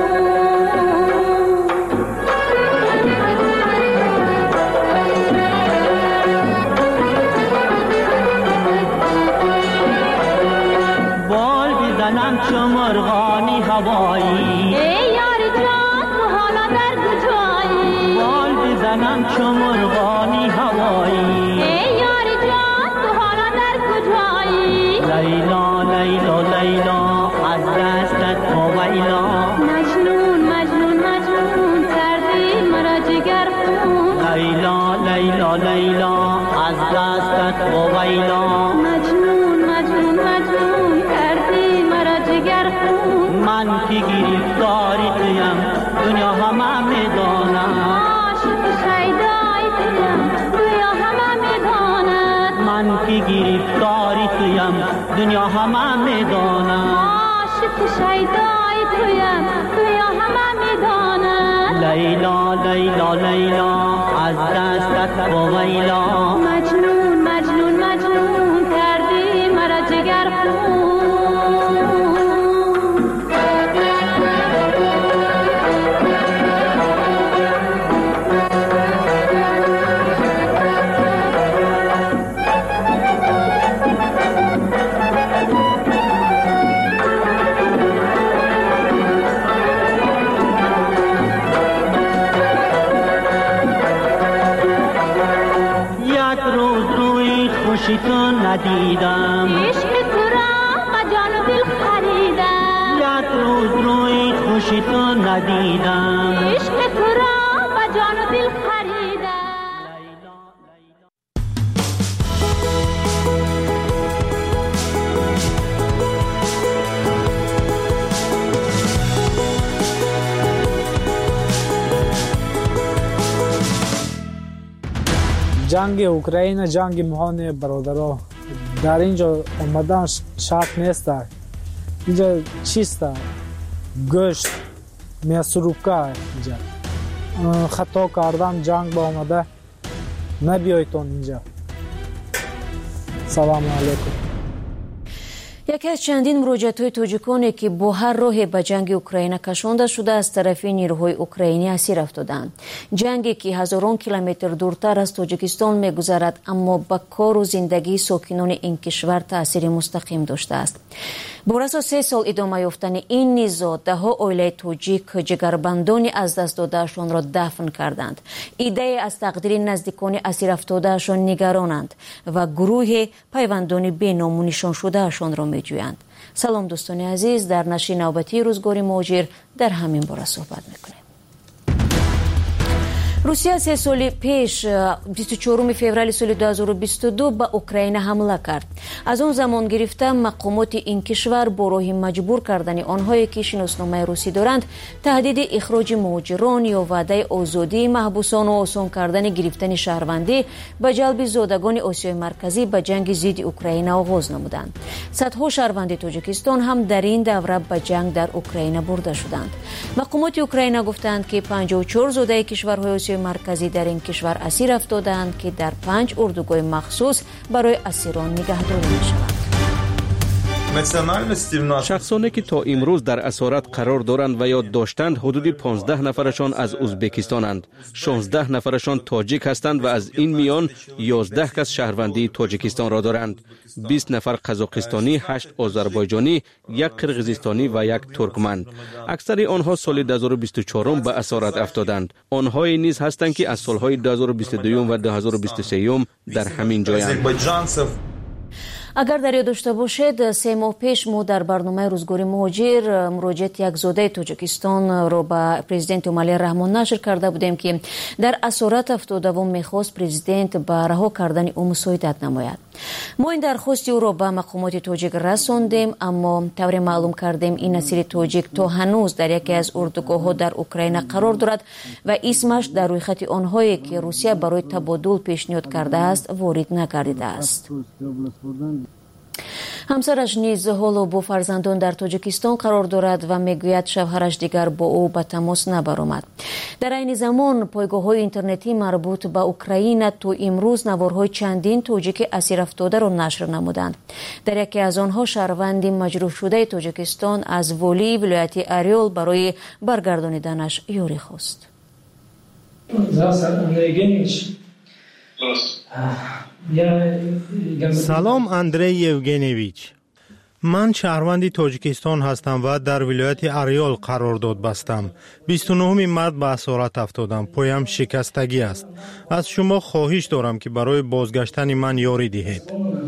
بال بزنم چو مرغانی هوایی، ای یار جان تو حالا در کجایی؟ بال بزنم چو مرغانی هوایی، ای یار جان تو حالا در کجایی؟ لیلا لیلا لیلا از دستت باویلا، مجنون مجنون مجنون کردی مرا جگر خون. لیلا لیلا لیلا از دستت باویلا، مجنون مجنون مجنون کردی مرا جگر خون. من که گرفتاری تویم دنیا همه میداند، عاشق شیدای تویم دنیا همه میداند. من که گرفتاری تویم دنیا همه میداند، عاشق شیدای تویم دنیا همه میداند. لیلا لیلا لیلا از دستت باویلا، مجنون مجنون مجنون کردی مرا جگر خون. خوشی تو ندیدم، عشق تو را با جان و دل خریدم. یک روز روی خوشی تو ندیدم، عشق تو را با جان و دل خریدم. جنگ اوکراین جنگ مهان برادرها در اینجا آمدن شرط نیست. اینجا چیست؟ گوشت میسروکا اینجا خطا کردن جنگ با آمده نبیایتون اینجا. سلام علیکم. یکی از چندین مراجعت‌های تاجیکانی که با هر راهی به جنگ اوکراین کشانده شده از طرف نیروهای اوکراینی اسیر افتادند. جنگی که هزاران کیلومتر دورتر از تاجیکستان می‌گذرد اما به کار و زندگی ساکنان این کشور تأثیر مستقیم داشته است. بر اساس سه سال ادامه یافتن این نزاع ده‌ها عائله تاجیک جگربندانی از دست داده‌شان را دفن کردند. ایده از تقدیر نزدیکان اسیر افتاده‌شان نگرانند و گروه پیوندان بینام نشان شده‌شان را می‌جویند. سلام دوستان عزیز، در نشر نوبتی روزگار مهاجر در همین باره صحبت می‌کنیم. روسیه سه سال پیش بیست و چهارم فوریه سال دو هزار و بیست و دو به اوکراین حمله کرد. از اون زمان گرفته مقامات این کشور با راه مجبور کردن آنهایی که شناسنامه روسی دارند، تهدید اخراج مهاجران یا وعده آزادی محبوسان و آسان کردن گرفتن شهروندی به جلب زادگان آسیای مرکزی به جنگ ضد اوکراین آغاز نمودند. صدها شهروند تاجیکستان هم در این دوره به جنگ در اوکراین برده شدند. مقامات اوکراین گفتند که پنجاه و چهار زاده کشورهای آسیای مرکزی در این کشور اسیر افتادند که در پنج اردوگاه مخصوص برای اسیران نگهداری می‌شوند. شخصانی که تا امروز در اسارت قرار دارند و یا داشتند حدود پانزده نفرشان از ازبکستانند، شانزده نفرشان تاجیک هستند و از این میان یازده کس شهروندی تاجیکستان را دارند. بیست نفر قزاقستانی، هشت آذربایجانی، یک قرقیزستانی و یک ترکمن. اکثر آنها سال دو هزار و بیست و چهار به اسارت افتادند. آنهایی نیز هستند که از سالهای دو هزار و بیست و دو و دو هزار و بیست و سه در همین جایند. اگر در یاد داشته باشید، سه ماه پیش ما در برنامه روزگار مهاجر مراجعت یک زاده تاجیکستان را به پرزیدنت امامعلی رحمان نشر کرده بودیم که در اسارت افتاده و میخواست پرزیدنت به رها کردن او مساعدت نماید. ما این درخواست او را به مقامات تاجیک رساندیم، اما طور معلوم کردیم این اسیر تاجیک تا هنوز در یکی از اردوگاه ها در اوکراین قرار دارد و اسمش در روی خط آنهایی که روسیه برای تبادل پیشنهاد کرده است وارد نگردیده است. همسرش نیز حالا با فرزندان در تاجیکستان قرار دارد و میگوید شوهرش دیگر با او به تماس نبرآمد. در این زمان پایگاه‌های اینترنتی مربوط به اوکراین تا امروز نوارهای چندین تاجیک اسیر افتاده را نشر نمودند. در یکی از آنها شهروند مجروح شده تاجیکستان از والی ولایت اریول برای برگردانیدنش یاری خواست. سلام اندری یوگنیویچ. من شهروند تاجیکستان هستم و در ولایت اریول قرارداد بستم. بیست و نهم مارس به اسارت افتادم. پایم شکستگی است. از شما خواهش دارم که برای بازگشتن من یاری دهید.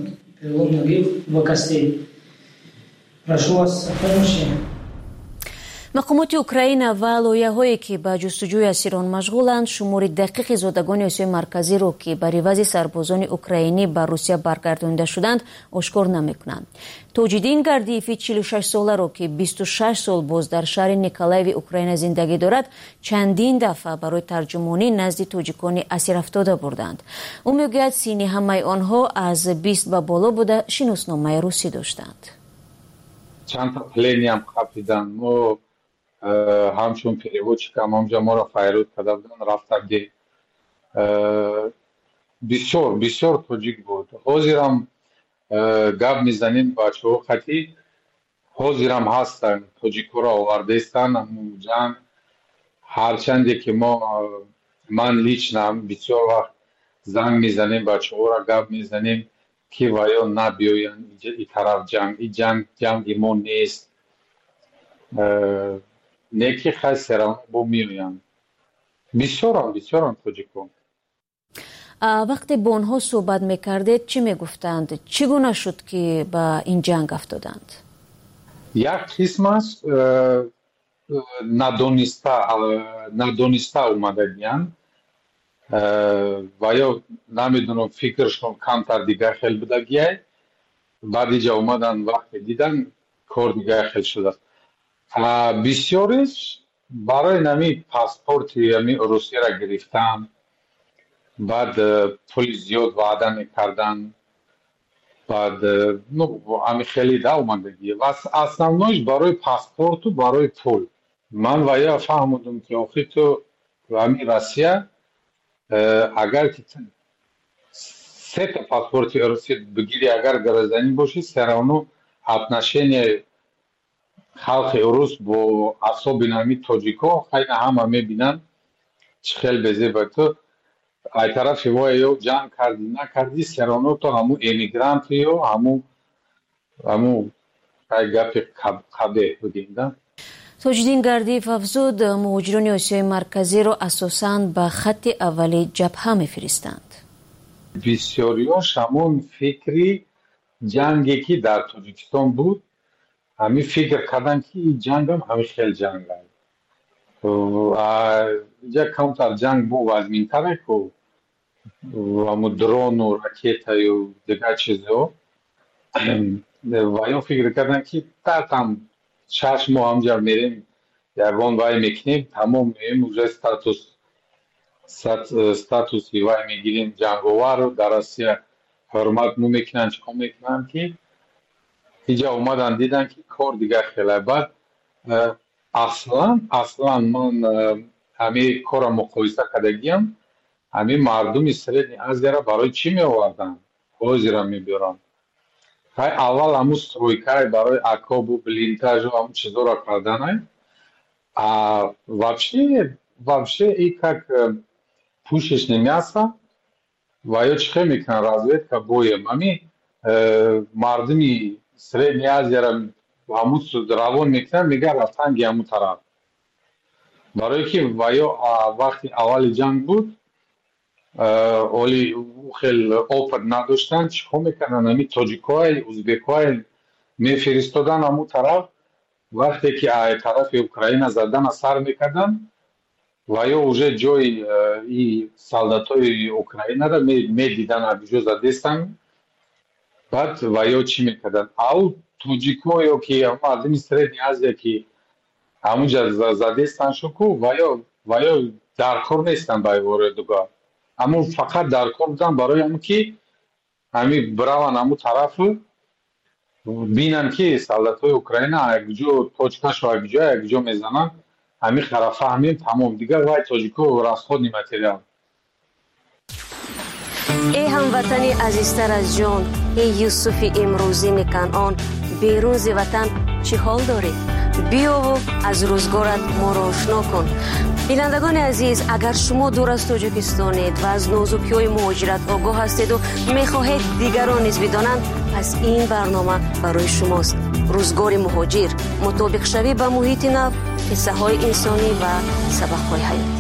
مقامات اوکراین و لایحه‌هایی که به جستجوی اسیران مشغولند شمار دقیق زادگان آسیای مرکزی را که بر عوض سربازان اوکراینی به روسیه برگردانده شدند آشکار نمی‌کنند. تاجدین گردیفی چهل و شش ساله را که بیست و شش سال باز در شهر نیکولایو اوکراین زندگی دارد چندین دفعه برای ترجمانی نزد تاجیکان اسیر افتاده بردند. او میگوید سینی همه آنها از بیست به بالا بوده شناسنامه روسی داشتند. چند تا پلینی هم خفیدن. ما همچون переводчикам همجا ما را فیروت کرده بودن رفتگی بسیار بسیار تاجیک بود. حاضرم گپ میزنیم بچه ها خطی حاضرم هستن تاجیک را آورده استن جنگ هرچندی که ما من لیچنم بسیار وقت زنگ میزنیم بچه ها را گپ میزنیم که ویا نبیاین این طرف جنگ این جنگ جنگ ما نیست نیکی خیلی با میویان بسیارم بسیارم تاجیکون. وقتی با آنها صحبت میکردید چی میگفتند؟ چگونه شد که با این جنگ افتادند؟ یک قسمش ندانسته ندانسته اومده بیان و یا نمیدونم فکرشون کمتر دیگه خیلی بوده گیه بعد جا اومدن وقتی دیدن کار دیگه خیلی شده. بسیاریش برای نمی پاسپورت یعنی روسیه را گرفتن بعد پول زیاد وعده میکردن، بعد ну ами خیلی да омадагӣ ва основноиш барои паспорту барои пул. Ман ва я фаҳмидам ки охир ту ами Россия агар ки се та паспорти Россия бигири, агар гражданин боши, все равно отношение халқи рус бо асоби нами тоҷико хайна ҳама мебинанд чӣ хел безеба ту ай тарафи воя ё ҷанг карди накарди, все равно то ҳамун эмигранти ё ҳамун ҳамун ай гапи қабеҳ бигем да. Тоҷиддин Гардиев афзуд, муҳоҷирони Осиёи Марказиро асосан ба хатти аввали ҷабҳа мефиристанд. Бисёриёш ҳамун фикри ҷанге ки дар Тоҷикистон буд, ҳамин фикр карданд ки ин ҷангам ҳамин хел ҷанг аст. Ҷа камтар ҷанг бу вазминтаре ку ҳамун дрону ракетаю дигар чизҳо ва ё фикр карданд ки там шаш моҳ ҳамҷа мерем ягон вай мекунем, тамом меем уже статус статуси вай мегирем ҷанговару дар Россия ҳурмат му мекунанд чиқо мекунанд ки инҷа омадан дидан ки кор дигар хеле бад. Аслан аслан ман ҳамин кора муқоиса кардагиам, ҳамин мардуми Средни Азияро барои чӣ меоварданд? Ҳозирам мебиёранд. Хай аввал ҳамун стройкаи барои акобу блинтажу ҳамун чизоро карданай. А вообще вообще и как пушечное мясо ва ё чӣ хел мекунанд разведка боем. Ҳамин мардуми Средни Азияро ҳамун равон мекунанд, мегӯянд рафтанги ҳамун тараф. Барое ки ва ё вақти аввали ҷанг буд, оли хел опыт надоштанд, чиқо мекарданд ҳамин тоҷикои узбекои мефиристоданд ҳамун тараф, вақте ки ай тарафи Украина задана сар мекарданд ва ё уже ҷои и солдатои Украинаро медиданд абиҷо задестанд, баъд ва ё чӣ мекарданд? Ав тоҷико ё ки мардуми Средни Азия ки ҳамунҷа задестанд шуку ва ё ва ё дар кор нестанд бай воредугар. Ҳамун фақат дар кор буданд барои ҳамин ки ҳамин бираванд ҳамун тарафу бинанд ки солдатои Украина якҷо точкашо якҷо якҷо мезананд, ҳамин хара фаҳмем тамом, дигар вай тоҷико расходни материал. ای هموطنی عزیزتر از جان، ای یوسف امروزی مکنعان، بیرون ز وطن چه حال داری؟ بیا و از روزگارت ما را آشنا کن. بینندگان عزیز، اگر شما دور از تاجیکستانید و از نازکی‌های مهاجرت آگاه هستید و می‌خواهید دیگران نیز بدانند، پس این برنامه برای شماست. روزگار مهاجر، مطابق شوی به محیط نو، قصه‌های انسانی و سبق‌های حیاتی.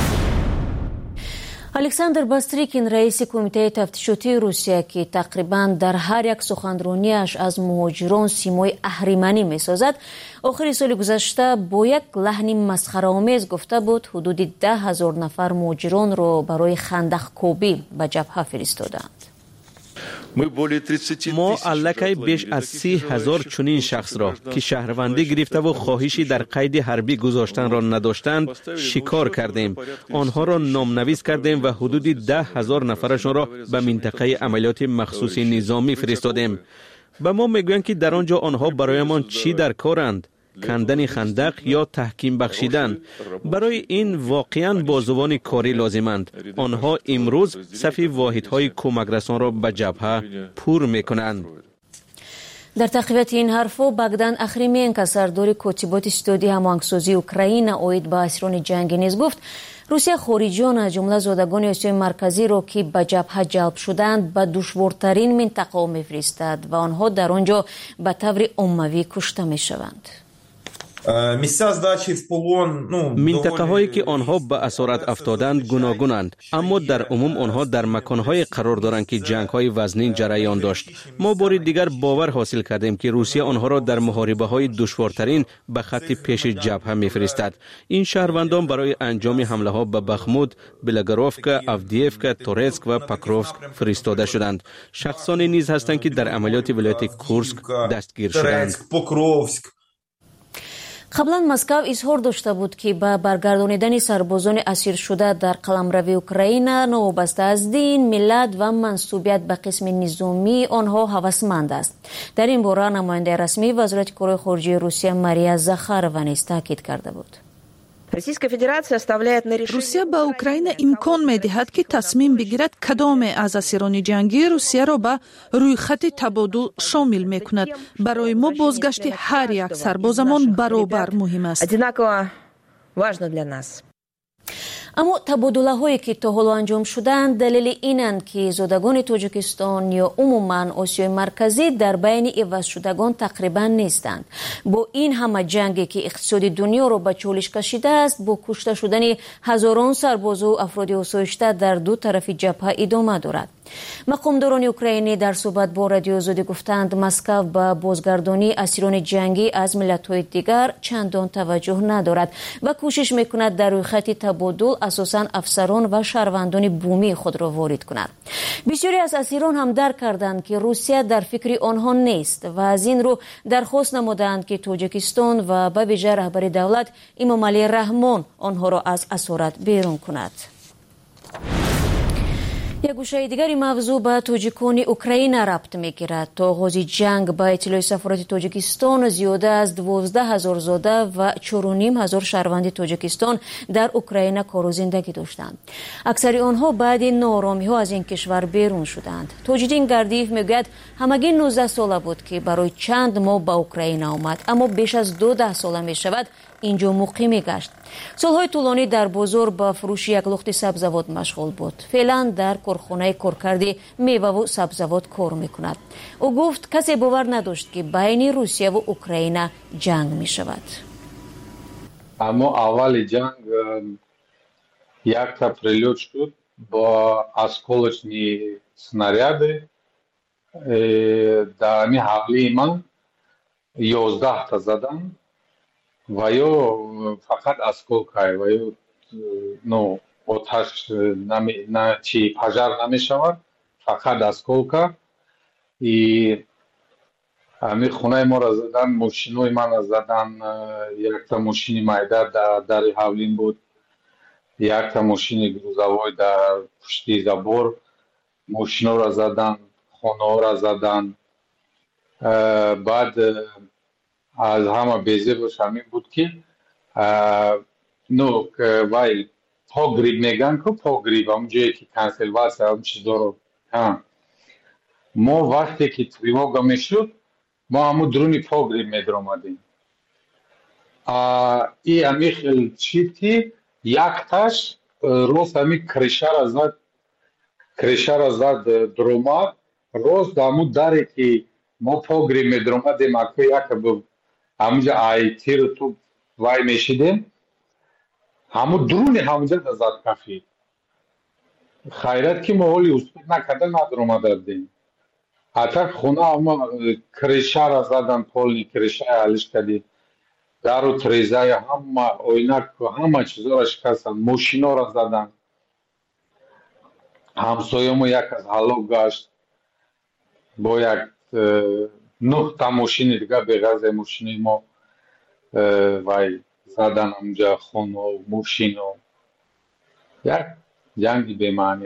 александр Бастрикин, раиси кумитаи тафтишоти Русия, ки тақрибан дар ҳар як суханрониаш аз муҳоҷирон симои аҳриманӣ месозад, охири соли гузашта бо як лаҳни масхараомез гуфта буд ҳудуди даҳ ҳазор нафар муҳоҷиронро барои хандақкобӣ ба ҷабҳа фиристоданд. мо аллакай беш аз си ҳазор чунин шахсро ки шаҳрвандӣ гирифтаву хоҳиши дар қайди ҳарбӣ гузоштанро надоштанд шикор кардем. онҳоро номнавис кардем ва ҳудуди даҳ ҳазор нафарашонро ба минтақаи амалиёти махсуси низомӣ фиристодем. ба мо мегӯянд ки дар он ҷо онҳо бароямон чӣ дар коранд? кандани хандақ ё таҳким бахшидан. барои ин воқеан бо зубони корӣ лозиманд. онҳо имрӯз сафи воҳидҳои кӯмакрасонро ба ҷабҳа пур мекунанд. дар тақвияти ин ҳарфҳо Богдан Ахрименко, сардори котиботи студии ҳамоҳангсозии Украина оид ба асирони ҷангӣ низ гуфт, Русия хориҷиён аз ҷумла зодагони Осиёи Марказиро ки ба ҷабҳа ҷалб шуданд ба душвортарин минтақаҳо мефиристад ва онҳо дар он ҷо ба таври оммавӣ кушта мешаванд. минтақаҳое ки онҳо ба асорат афтоданд гуногунанд, аммо дар умум онҳо дар маконҳое қарор доранд ки ҷангҳои вазнин ҷараён дошт. мо бори дигар бовар ҳосил кардем ки Русия онҳоро дар муҳорибаҳои душвортарин ба хатти пеши ҷабҳа мефиристад. ин шаҳрвандон барои анҷоми ҳамлаҳо ба Бахмут, Белогоровка, Авдеевка, Торецк ва Покровск фиристода шуданд. шахсоне низ ҳастанд ки дар амалиёти вилояти Курск дастгир шуданд. қаблан Москав изҳор дошта буд ки ба баргардонидани сарбозони асиршуда дар қаламрави Украина новобаста аз дин, миллат ва мансубият ба қисми низомии онҳо ҳавасманд аст. дар ин бора намояндаи расмии вазорати корҳои хориҷии Русия Мария Захарова низ таъкид карда буд. русия ба Украина имкон медиҳад ки тасмим бигирад кадоме аз асирони ҷангии Русияро ба рӯйхати табодул шомил мекунад. барои мо бозгашти ҳар як сарбозамон баробар муҳим аст. аммо табодулаҳое ки то ҳоло анҷом шуданд далели инанд ки зодагони Тоҷикистон ё умуман Осиёи марказӣ дар байни ивазшудагон тақрибан нестанд. бо ин ҳама ҷанге ки иқтисоди дунёро ба чолиш кашидааст, бо кушта шудани ҳазорон сарбозу афроди осоишта дар ду тарафи ҷабҳа идома дорад. мақомдорони украинӣ дар суҳбат бо Радиои Озодӣ гуфтанд Москав ба бозгардонии асирони ҷангӣ аз миллатҳои дигар чандон таваҷҷӯҳ надорад ва кӯшиш мекунад дар рӯйхати табодул асосан афсарон ва шаҳрвандони бумии худро ворид кунад. бисёре аз асирон ҳам дарк карданд ки Русия дар фикри онҳо нест ва аз ин рӯ дархост намуданд ки Тоҷикистон ва ба виҷа раҳбари давлат Эмомалӣ Раҳмон онҳоро аз асорат берун кунад. як гӯшаи дигари мавзӯъ ба тоҷикони Украина рабт мегирад. то оғози ҷанг ба иттилои сафорати Тоҷикистон зиёда аз дувоздаҳ ҳазор зода ва чору ним ҳазор шаҳрванди Тоҷикистон дар Украина кору зиндагӣ доштанд. аксари онҳо баъди нооромиҳо аз ин кишвар берун шуданд. Тоҷиддин Гардиев мегӯяд ҳамагӣ нуздаҳ сола буд ки барои чанд моҳ ба Украина омад, аммо беш аз дӯдаҳ сола мешавад инҷо муқимӣ гашт. солҳои тӯлонӣ дар бозор ба фурӯши як лухти сабзавот машғул буд. феълан дар корхонаи коркарди меваву сабзавот кор мекунад. ӯ гуфт касе бовар надошт ки байни Русияву Украина ҷанг мешавад. аммо аввали ҷанг якта прилёт шуд бо осколочни снаряди дар ҳамин ҳавлии ман ёздаҳта задан ва ё фақат осколка ва ё ну оташ на чи пажар намешавад, фақат осколка и ами хонаи моро задан, мошинои мана задан, якта мошини майда дар дари ҳавлин буд, якта мошини грузовой дар пушти забор, мошиноро задан, хонаҳоро задан. баъд аз ҳама безебаш ҳамин буд ки ну вай погриб меган ку погриб ҳамун ҷое ки консерватсия ҳамун чизоро мо вақте ки тревога мешуд мо ҳамун дуруни погриб медиромадем. и ҳамин хел чид ки якташ рост ҳамин кришаро зад кришаро зад дуромад рост ҳамун даре ки мо погриб медиромадем ако яка ҳамунҷа айтиру ту вай мешидем ҳамун дуруни ҳамунҷа да зад кафи. хайрат ки мо ҳоли успех накарда надиромадардем. атак хона ҳама кришаро задан, полни кришаи алишкади, дару трезаи ҳама ойнак ҳама чизоро шикастанд, мошиноро задан. ҳамсоямо як аз ҳалок гашт бо як нӯҳта мошини дигар беғазе мошини мо вай задан ҳамҷа хону мошину як ҷанги бемаънӣ.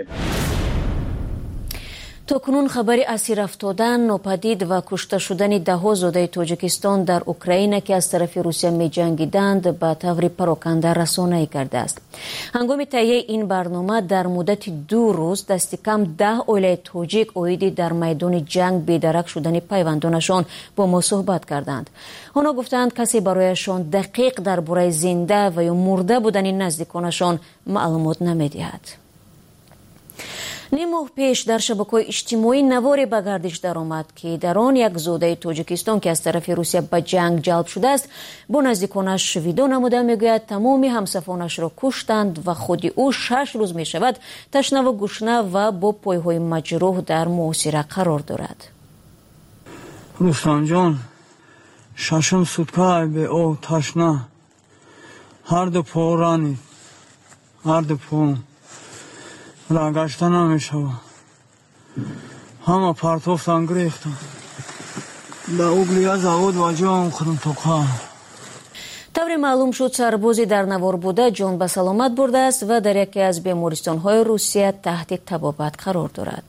токунун хабари асир афтодан, нопадид ва кушта шудани даҳҳо зодаи Тоҷикистон дар Украина ки аз тарафи Русия меҷангиданд ба таври пароканда расонаӣ кардааст. ҳангоми таҳияи ин барнома дар муддати ду рӯз дасти кам даҳ оилаи тоҷик оиди дар майдони ҷанг бедарак шудани пайвандонашон бо мо суҳбат карданд. онҳо гуфтанд касе барояшон дақиқ дар бораи зинда ва ё мурда будани наздиконашон маълумот намедиҳад. ним моҳ пеш дар шабакаҳои иҷтимоӣ наворе ба гардиш даромад ки дар он як зодаи Тоҷикистон ки аз тарафи Русия ба ҷанг ҷалб шудааст бо наздиконаш видео намуда мегӯяд тамоми ҳамсафонашро куштанд ва худи ӯ шаш рӯз мешавад ташнаву гушна ва бо пойҳои маҷрӯҳ дар муосира қарор дорад. рустамҷон, шашум суткаи беоб ташна, ҳарду по ранид, ҳарду по рагашта намешавад. ҳама партофтан гирехтам. да углия завод ва ҷоам хӯрдам тоқа. тавре маълум шуд сарбози дар навор буда ҷон ба саломат бурдааст ва дар яке аз бемористонҳои Русия таҳти табобат қарор дорад.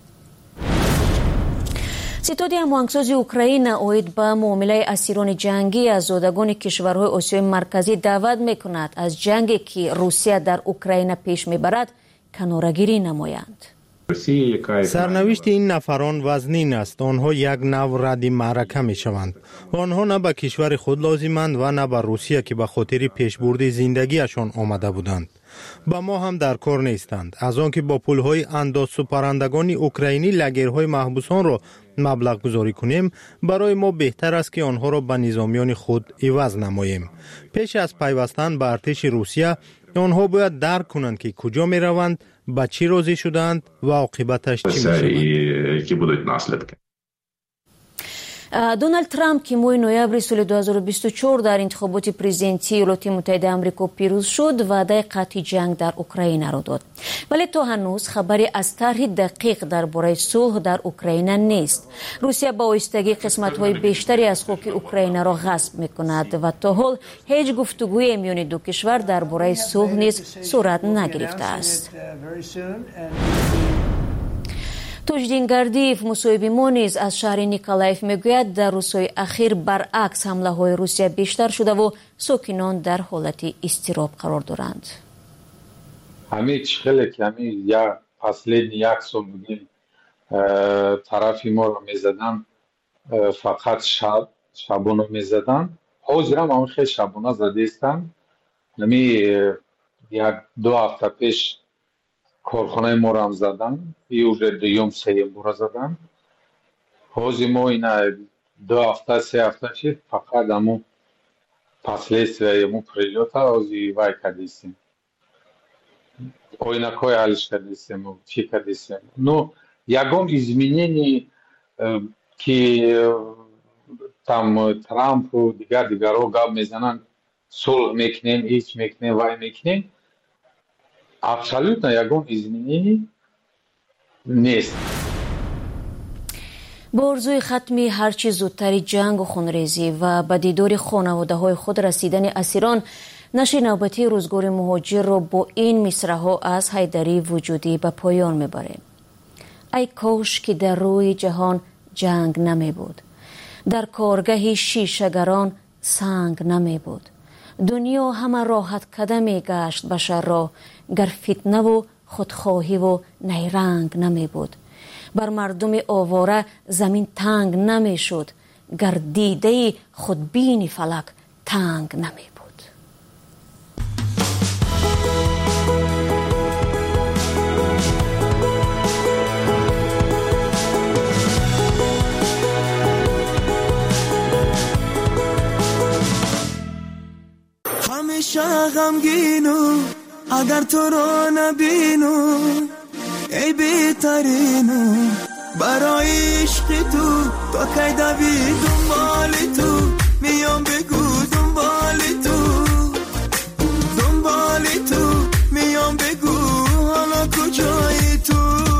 ситоди ҳамоҳангсози Украина оид ба муомилаи асирони ҷангӣ аз зодагони кишварҳои Осиёи марказӣ даъват мекунад аз ҷанге ки Русия дар Украина пеш мебарад канорагирӣ намоянд. سرنوشت این نفران وزنین است. آنها یک نوع رد معرکه می شوند. آنها نه به کشور خود لازمند و نه به روسیه که به خاطر پیشبرد زندگیشان آمده بودند. با ما هم در کار نیستند. از آنکه با پولهای انداز سپرندگان اوکراینی لگرهای محبوسان را مبلغ گذاری کنیم، برای ما بهتر است که آنها را به نظامیان خود عوض نماییم. پیش از پیوستن به ارتش روسیه، آنها باید درک کنند که کجا می روند، با چی راضی شدند و عاقبتش چی می شود. دونالд Трамп ки моҳи ноябри соли ду ҳазору бисту чор дар интихоботи президентии Иёлоти Муттаҳидаи Амрико пирӯз шуд, ваъдаи қатъи ҷанг дар Украинаро дод. Вале то ҳанӯз хабаре аз тарҳи дақиқ дар бораи сулҳ дар Украина нест. Русия ба оҳистагӣ қисматҳои бештаре аз хоки Украинаро ғасб мекунад ва то ҳол ҳеҷ гуфтугӯе миёни ду кишвар дар бораи сулҳ низ сурат нагирифтааст. Тоҷдин Гардиев, мусоҳиби мо низ аз шаҳри Николаев мегӯяд, дар рӯзҳои ахир баръакс ҳамлаҳои Русия бештар шудаву сокинон дар ҳолати изтироб қарор доранд. ҳамин хеле ки ҳамин як последни як сол будем тарафи моро мезадан, фақат шаб шабона мезадан. ҳозирам ҳамин хеле шабона задестанд. ҳамин як ду ҳафта пеш корхонаи моро ҳам задан, и уже дуюм сеюм бора задан. ҳозир мо ина ду ҳафта се ҳафта чи фақат ҳамун последствияи ҳамун прилёта ҳозир вай кардистем. ойнакҳои ҳалиш кардистем, чӣ кардистем. Но ягон изменение ки там Трампу дигар дигарҳо гап мезананд, сулҳ мекунем, ҳеҷ мекунем, вай мекунем, абсолютно ягон изменение нест. бо орзуи хатми ҳарчи зудтари ҷангу хунрезӣ ва ба дидори хонаводаҳои худ расидани асирон, нашри навбатии рӯзгори муҳоҷирро бо ин мисраҳо аз Ҳайдарии вуҷудӣ ба поён мебарем. ай кош ки дар рӯи ҷаҳон ҷанг намебуд, дар коргаҳи шишагарон санг намебуд. дунё ҳама роҳаткадаме гашт башарро, гар фитнаву худхоҳиву найранг намебуд. бар мардуми овора замин танг намешуд, гар дидаи худбини фалак танг намебуд. ҳамеша ғамгину агар туро набину, ای بهترینو برای عشق تو، تا کی دوی دنبال تو، میام بگو دنبال تو، دنبال تو میام بگو حالا کجایی تو.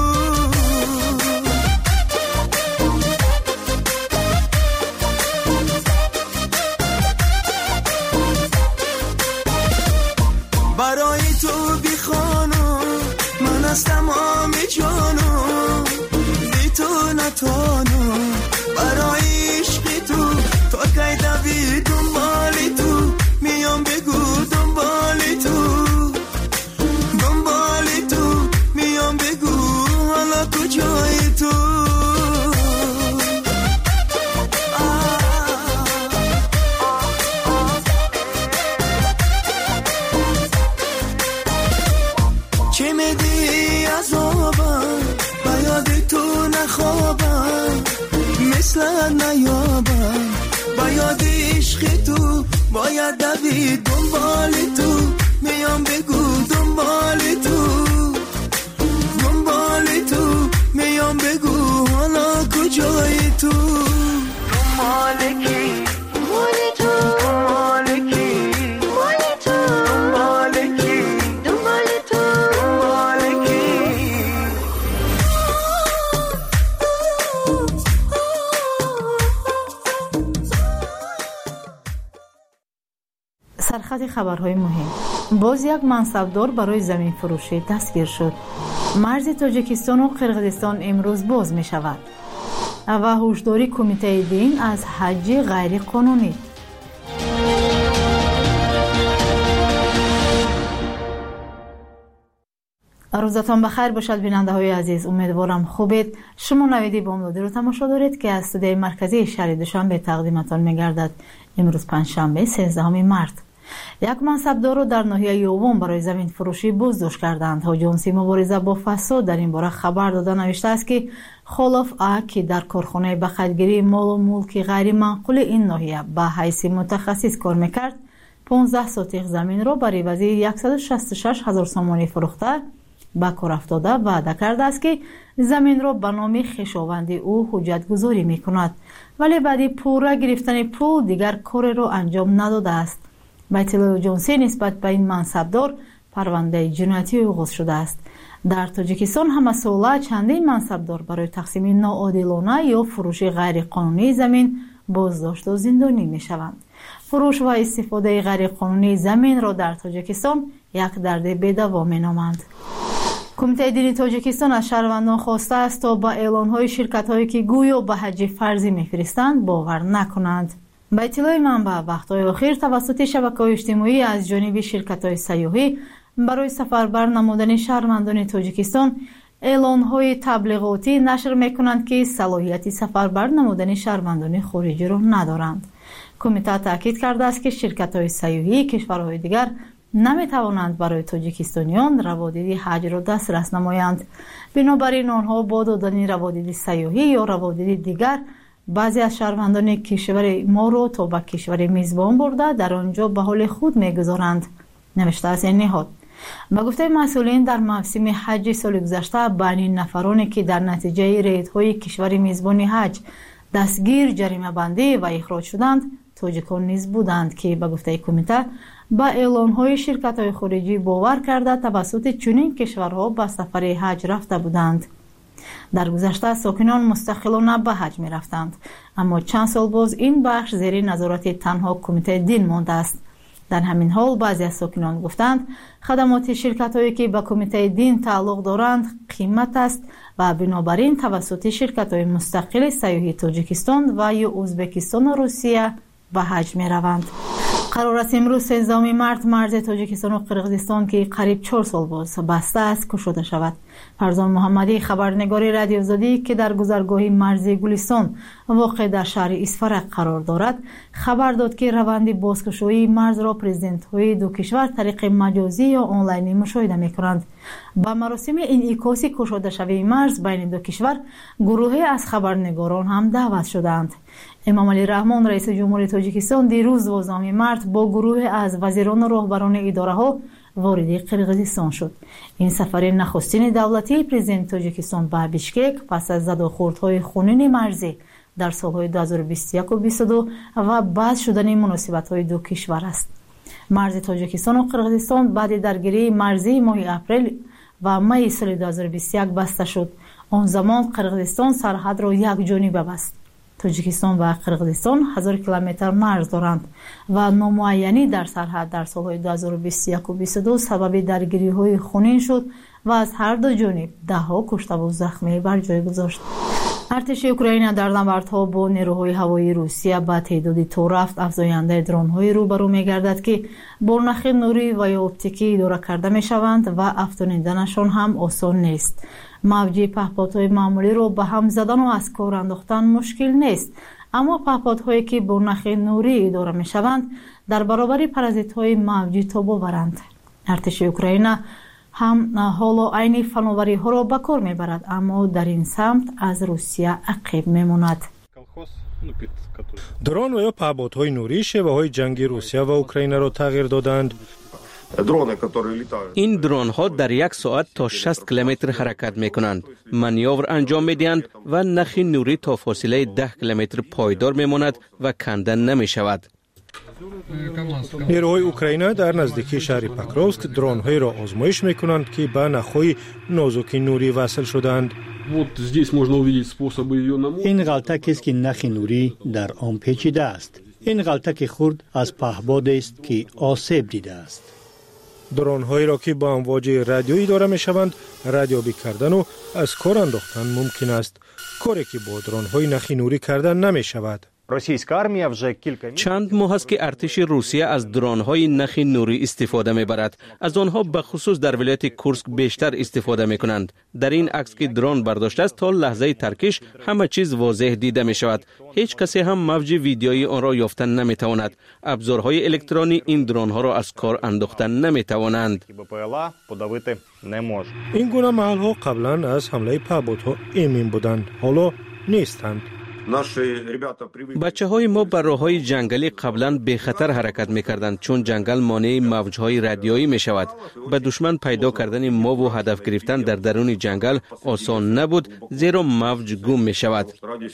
برای تو بی خانو من از تمام جانو، بی تو نتوانو برای عشق تو، تا کی دوی دنبال تو، میام بگو دنبال تو، دنبال تو میام بگو حالا کجایی تو. چه میدی عذابم با یاد تو نخوابم، مثل نیابم با یاد عشق تو، باید دوید دنبال تو، میام بگو دنبال تو، دنبال تو میام بگو حالا کجایی تو. دنبال کی؟ دنبال تو، دنبال کی؟ دنبال تو، دنبال کی؟ دنبال تو، دنبال کی؟ سرخط خبرهای مهم. باز یک منصبدار برای زمین فروشی دستگیر شد. مرز تاجیکستان و قرقیزستان امروز باز می شود. و هشداری کمیته دین از حج غیر قانونی. روزتان بخیر باشد بیننده های عزیز، امیدوارم خوبید. شما نویدی بامدادی رو تماشا دارید که از استودیوی مرکزی شهر دوشنبه تقدیمتان می‌گردد. امروز پنجشنبه سیزدهم مارس. یک منصبدار رو در ناحیه یوم برای زمین فروشی بازداشت کردند. آژانس مبارزه با فساد در این باره خبر داده نوشته است که خلاف ا که در کارخانه بخیرگیری مال و ملک غیر منقول این ناحیه به حیث متخصص کار میکرد، پانزده سوتیق زمین را برای وزیر صد و شصت و شش هزار سامانی فروخته به کار افتاده وعده کرده است که زمین را به نام خویشاوند او حجت گذاری می کند، ولی بعد پورا گرفتن پول دیگر کار را انجام نداده است. به اطلاع آژانسی نسبت به این منصبدار پرونده جنایتی آغاز شده است. در تاجیکستان هم ساله چندین منصبدار برای تقسیم ناعادلانه یا فروش غیر قانونی زمین بازداشت و زندانی می شوند. فروش و استفاده غیر قانونی زمین را در تاجیکستان یک درد بی‌دوا می نامند. کمیته دینی تاجیکستان از شهروندان خواسته است تا با اعلان‌های شرکت‌هایی که گویا به حج فرضی می‌فرستند باور نکنند. به اطلاع منبع وقت‌های اخیر توسط شبکه‌های اجتماعی از جانب شرکت‌های سیاحی برای سفربر نمودن شهروندان تاجیکستان اعلان‌های تبلیغاتی نشر می‌کنند که صلاحیت سفربر نمودن شهروندان خارجی را ندارند. کمیته تاکید کرده است که شرکت‌های سیاحی کشورهای دیگر نمی توانند برای تاجیکستانیان روادید حج را دسترس نمایند. بنابراین آنها با دادن روادید سیاحی یا روادید دیگر بعضی از شهروندان کشور ما را تا به کشور میزبان برده در آنجا به حال خود میگذارند، نوشته است این نهاد. به گفته مسئولین در موسم حج سال گذشته بین نفرانی که در نتیجه ریدهای کشور میزبان حج دستگیر جریمه بندی و اخراج شدند تاجیکان نیز بودند که به گفته کمیته با اعلان‌های شرکت‌های خارجی باور کرده توسط چنین کشورها به سفر حج رفته بودند. در گذشته ساکنان مستقلانه به حج می رفتند، اما چند سال باز این بخش زیر نظارت تنها کمیته دین مانده است. در همین حال بعضی از ساکنان گفتند خدمات شرکت‌هایی که به کمیته دین تعلق دارند قیمت است و بنابراین توسط شرکت‌های مستقل سیاحی تاجیکستان و یا ازبکستان و روسیه به حج می روند. قرار است امروز سیزدهم مارس مرز تاجیکستان و قرقیزستان که قریب چهار سال باز بسته است گشوده شود. فرزان محمدی خبرنگار رادیو آزادی که در گذرگاه مرزی گلستان واقع در شهر اسفرق قرار دارد خبر داد که روند بازگشایی مرز را پرزیدنت های دو کشور طریق مجازی یا آنلاین مشاهده می‌کنند. با مراسم انعکاس گشوده شوی مرز بین دو کشور گروهی از خبرنگاران هم دعوت شدند. امام علی رحمان رئیس جمهوری تاجیکستان دیروز دوازدهم مارس با گروه از وزیران و راهبران اداره‌ها وارد قرقیزستان شد. این سفر نخستین دولتی پرزیدنت تاجیکستان به بیشکک پس از زد و خوردهای خونین مرزی در سالهای دو هزار و بیست و یک و بیست و دو و بعد شدن مناسبت‌های دو کشور است. مرز تاجیکستان و قرقیزستان بعد درگیری مرزی ماه اپریل و می سال دو هزار و بیست و یک بسته شد. آن زمان قرقیزستان سرحد را یک جانبه بست. تاجیکستان و قرقیزستان هزار کیلومتر مرز دارند و نامعینی در سرحد در سالهای دو هزار و بیست و یک و بیست و دو سبب درگیری‌های خونین شد و از هر دو جانب ده‌ها کشته و زخمی بر جای گذاشت. ارتش اوکراین در نبردها با نیروهای هوایی روسیه با تعداد تا رفت افزاینده درون‌های روبرو می‌گردد که با نخ نوری و یا اپتیکی اداره کرده می‌شوند و افزایندنشان هم آسان نیست. موج پهپادهای معمولی رو به هم زدن و از کار انداختن مشکل نیست، اما پهپادهایی که با نخ نوری اداره می‌شوند در برابر پارازیت‌های موجی تاب آورند. ارتش اوکراین هم حالا عین فناوری ها را به کار میبرد، اما در این سمت از روسیه عقب میماند. درون و یا پهپادهای نوری شیوه های جنگی روسیه و اوکراین را تغییر دادند. این درون ها در یک ساعت تا شصت کیلومتر حرکت می کنند، مانور انجام می دهند و نخ نوری تا فاصله ده کیلومتر پایدار می ماند و کندن نمی شود. نیروهای اوکراین در نزدیکی شهر پکروفسک درون‌های را آزمایش می‌کنند که به نخهای نازک نوری وصل شدند. این غلطه است که نخ نوری در آن پیچیده است. این غلطه خرد از پهباد است که آسیب دیده است. درون هایی را که با امواج رادیویی داره می شوند رادیویی کردن و از کار انداختن ممکن است، کاری که با درون های نخی نوری کردن نمی شود. چند ماه است که ارتش روسیه از درون‌های نخ نوری استفاده می‌برد. از آنها به خصوص در ولایت کورسک بیشتر استفاده می‌کنند. در این عکس که درون برداشته است تا لحظه ترکش همه چیز واضح دیده می‌شود. هیچ کسی هم موج ویدیویی آن را یافتن نمی‌تواند. ابزارهای الکترونی این درون‌ها را از کار انداختن نمی‌توانند. این گونه محل‌ها قبلا از حمله پهپادها ایمن بودند، حالا نیستند. بچه های ما بر راه های جنگلی قبلا به خطر حرکت می کردند چون جنگل مانع موج های رادیویی می شود. به دشمن پیدا کردن ما و هدف گرفتن در درون جنگل آسان نبود زیرا موج گم می شود.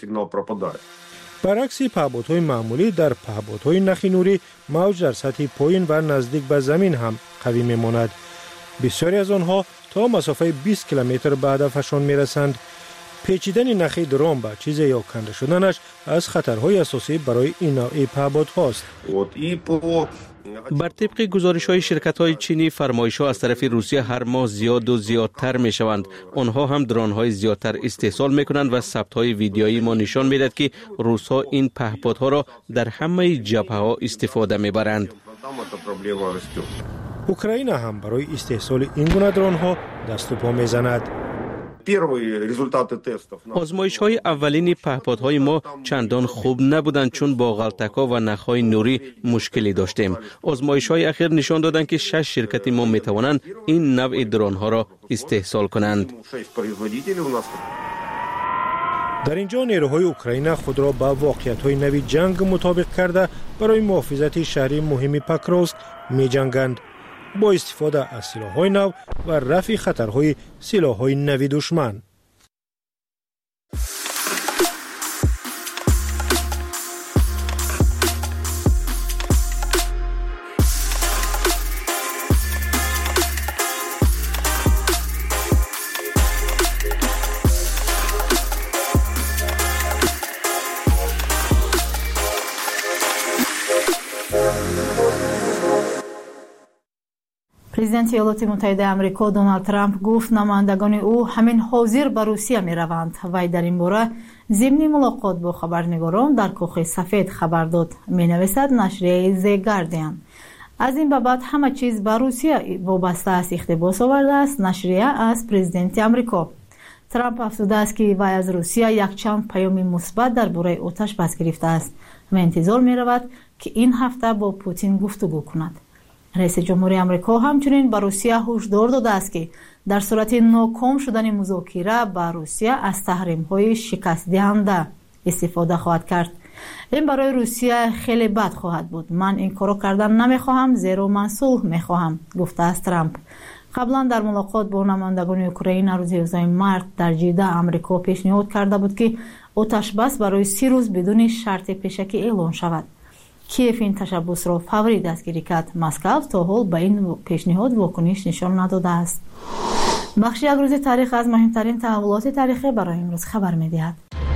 برعکس پهپادهای معمولی در پهپادهای نخ نوری موج در سطح پایین و نزدیک به زمین هم قوی می ماند. بسیاری از آنها تا مسافه بیست کیلومتر به هدفشان می رسند. پیچیدن نخ درون به چیز یا کنده شدنش از خطرهای اساسی برای این نوع پهپادهاست. بر طبق گزارش‌های شرکت‌های چینی فرمایش‌ها از طرف روسیه هر ماه زیاد و زیادتر می‌شوند. آنها هم درون‌های زیادتر استحصال می‌کنند و ثبت‌های ویدیویی ما نشان می‌دهد که روس‌ها این پهپادها را در همه جبهه‌ها استفاده می‌برند. اوکراین هم برای استحصال این گونه درون‌ها دست و پا می‌زند. آزمایش های اولین پهپادهای ما چندان خوب نبودند چون با غلطک‌ها و نخهای نوری مشکلی داشتیم. آزمایش های اخیر نشان دادند که شش شرکت ما می توانند این نوع درون ها را استحصال کنند. در اینجا نیروهای اوکراین خود را با واقعیت های نوی جنگ مطابق کرده برای محافظت شهری مهم پکروسک می جنگند با استفاده از سلاح‌های نو و رفع خطرهای سلاح‌های نوی دشمن. президенти иёлоти муттаҳидаи амрико Доналд Трамп гуфт намояндагони ӯ ҳамин ҳозир ба Русия мераванд. Вай дар ин бора зимни мулоқот бо хабарнигорон дар Кӯхи Сафед хабар дод, менависад нашрияи The Guardian. аз ин ба баъд ҳама чиз ба Русия вобаста аст, ихтибос овардааст нашрия аз президенти амрико. Трамп афзудааст ки вай аз Русия якчанд паёми мусбат дар бораи оташбас гирифтааст ва интизор меравад ки ин ҳафта бо Путин гуфтугӯ кунад. раиси ҷумҳурии амрико ҳамчунин ба Русия ҳушдор додааст ки дар сурати ноком шудани музокира ба Русия аз таҳримҳои шикастдиҳанда истифода хоҳад кард. ин барои Русия хеле бад хоҳад буд. ман ин корро кардан намехоҳам, зеро ман сулҳ мехоҳам, гуфтааст Трамп. қаблан дар мулоқот бо намояндагони Украина рӯзи ёздаҳуми март дар Ҷидда амрико пешниҳод карда буд ки оташбас барои си рӯз бидуни шарти пешакӣ эълон шавад. Киев ин ташаббусро фаврӣ дастгирӣ кард. Москав то ҳол ба ин пешниҳод вокуниш нишон надодааст. бахши як рӯзи таърих аз муҳимтарин таҳаввулоти таърихӣ барои имрӯз хабар медиҳад.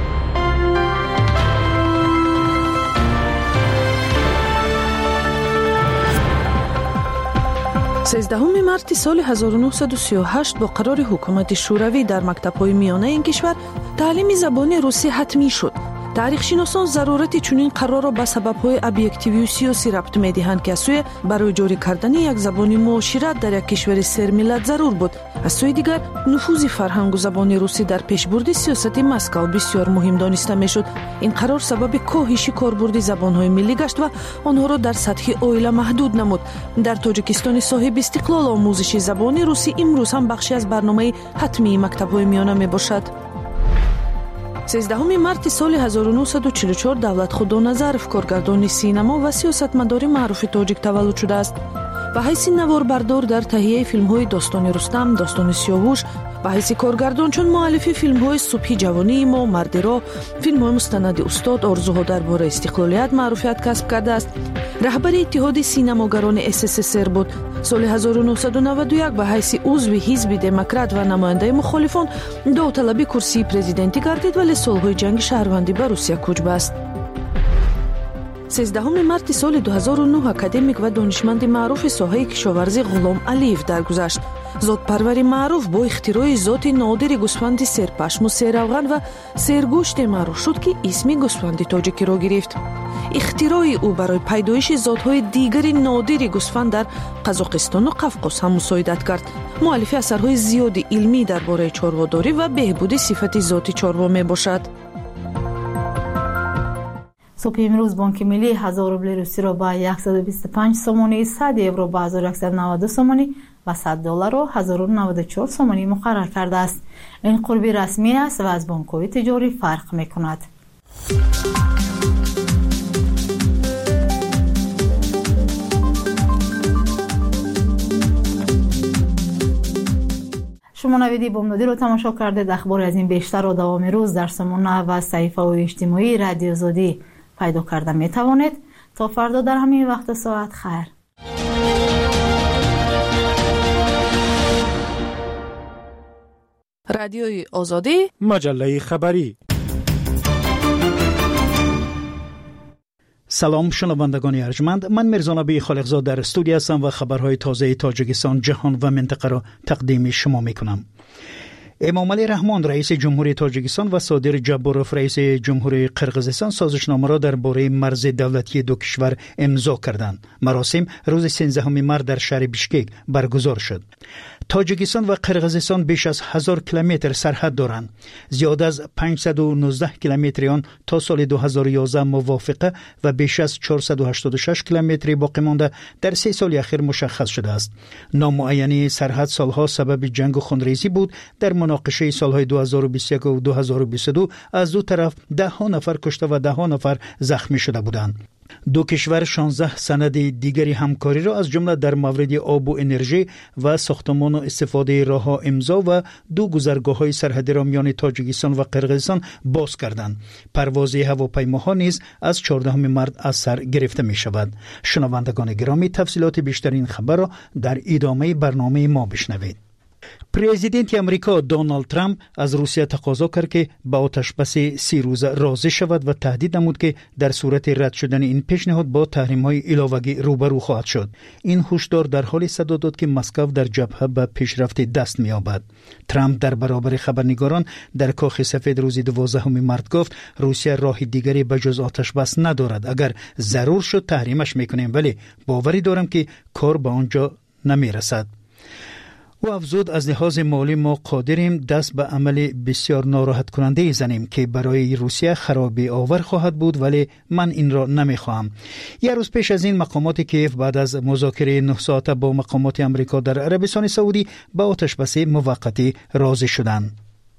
сезддаҳуми марти соли ҳазору нуҳсаду сию و ҳашт бо қарори ҳукумати шӯравӣ дар мактабҳои миёнаи ин кишвар таълими забони русӣ ҳатмӣ шуд. таърихшиносон зарурати чунин қарорро ба сабабҳои объективию сиёсӣ рабт медиҳанд ки аз сӯе барои ҷорӣ кардани як забони муошират дар як кишвари сермиллат зарур буд. аз сӯи дигар нуфузи фарҳангу забони русӣ дар пешбурди сиёсати Москав бисёр муҳим дониста мешуд. ин қарор сабаби коҳиши корбурди забонҳои миллӣ гашт ва онҳоро дар сатҳи оила маҳдуд намуд. дар тоҷикистони соҳиби истиқлол омӯзиши забони русӣ имрӯз ҳам бахши аз барномаи ҳатмии мактабҳои миёна мебошад. сезддаҳуми марти соли ҳазору нуҳсаду чилу чор Давлатхудо Назаров, коргардони синамо ва сиёсатмадори маъруфи тоҷик таваллуд шудааст. ба ҳайси наворбардор дар таҳияи филмҳои Достони Рустам, Достони Сиёвуш, ба ҳайси коргардон чун муаллифи филмҳои Субҳи ҷавонии мо, Марди роҳ, филмҳои мустанади Устод, Орзуҳо дар бораи истиқлолият маъруфият касб кардааст. раҳбари иттиҳоди синамогарони эс эс эс эр буд. соли ҳазору нуҳсаду наваду як ба ҳайси узви ҳизби демократ ва намояндаи мухолифон довталаби курсии президентӣ гардид, вале солҳои ҷанги шаҳрвандӣ ба Русия кӯч баст. سیزدهم مارت سال دو هزار و نه اکادمیک و دانشمند معروف ساحه کشاورزی غلام علیف درگذشت. ذات‌پروری معروف با اختراع ذات نادر گوسفند سرپشم و سرافغان و سرگوشت معروف شد که اسم گوسفند تاجیکی را گرفت. اختراع او برای پیدایش ذات‌های دیگر نادر گوسفند در قزاقستان و قفقاز هم مساعدت کرد. مؤلف اثرهای زیاد علمی درباره چارواداری و بهبود صفت ذات چاروا میباشد. صبح امروز بانک ملی هزار روبل روسی را با صد و بیست و پنج سومانی، صد یورو با هزار و صد و نود و دو سومانی و صد دلار و هزار و نود و چهار سومانی مقرر کرده است. این قربی رسمی است و از بانک‌های تجاری فرق می‌کند. شما نویدی بامدادی رو تماشا کرده. اخبار از این بیشتر و دوام روز در سامانه و صحیفه و اجتماعی رادیو آزادی پیدا کرده می توانید. تا فردا در همین وقت ساعت خیر. رادیوی آزادی، مجله خبری. سلام شنوندگان ارجمند، من میرزانبی خالقزاد در استودیو هستم و خبرهای تازه تاجیکستان، جهان و منطقه را تقدیم شما میکنم. امامعلی رحمان رئیس جمهوری تاجیکستان و صادر جباروف رئیس جمهوری قرقیزستان سازشنامه را درباره مرز دولتی دو کشور امضا کردند. مراسم روز سیزدهم مارس در شهر بیشکک برگزار شد. تاجیکستان و قرقیزستان بیش از هزار کیلومتر سرحد دارند. زیاد از پانصد و نوزده کیلومتر آن تا سال دو هزار و یازده موافقه و بیش از چهارصد و هشتاد و شش کیلومتر باقی مانده در سه سال اخیر مشخص شده است. نامعینی سرحد سالها سبب جنگ و خونریزی بود. در مناقشه سالهای دو هزار و بیست و یک و دو هزار و بیست و دو از دو طرف ده ها نفر کشته و ده ها نفر زخمی شده بودند. دو کشور شانزده سند دیگری همکاری را از جمله در مورد آب و انرژی و ساختمان و استفاده راه‌ها امضا و دو گذرگاه‌های سرحدی را میان تاجیکستان و قرقیزستان باز کردند. پرواز هواپیماها نیز از چهاردهم مارس از سر گرفته می شود. شنوندگان گرامی، تفصیلات بیشترین خبر را در ادامه برنامه ما بشنوید. پرزیدنت امریکا دونالد ترامپ از روسیه تقاضا کرد که با آتشبس سی روزه راضی شود و تهدید نمود که در صورت رد شدن این پیشنهاد با تحریم‌های علاوه‌ای روبرو خواهد شد. این هشدار در حالی صدا داد که مسکو در جبهه به پیشرفت دست می‌یابد. ترامپ در برابر خبرنگاران در کاخ سفید روز دوازدهم مارس گفت روسیه راه دیگری به جز آتشبس ندارد. اگر ضرور شد تحریمش می‌کنیم، ولی باوری دارم که کار به آنجا نمی‌رسد. و افزود از لحاظ مالی ما قادریم دست به عمل بسیار ناراحت کننده زنیم که برای روسیه خرابی آور خواهد بود، ولی من این را نمیخواهم. یک روز پیش از این مقامات کیف بعد از مذاکره نه ساعته با مقامات امریکا در عربستان سعودی به آتشبس موقتی راضی شدند.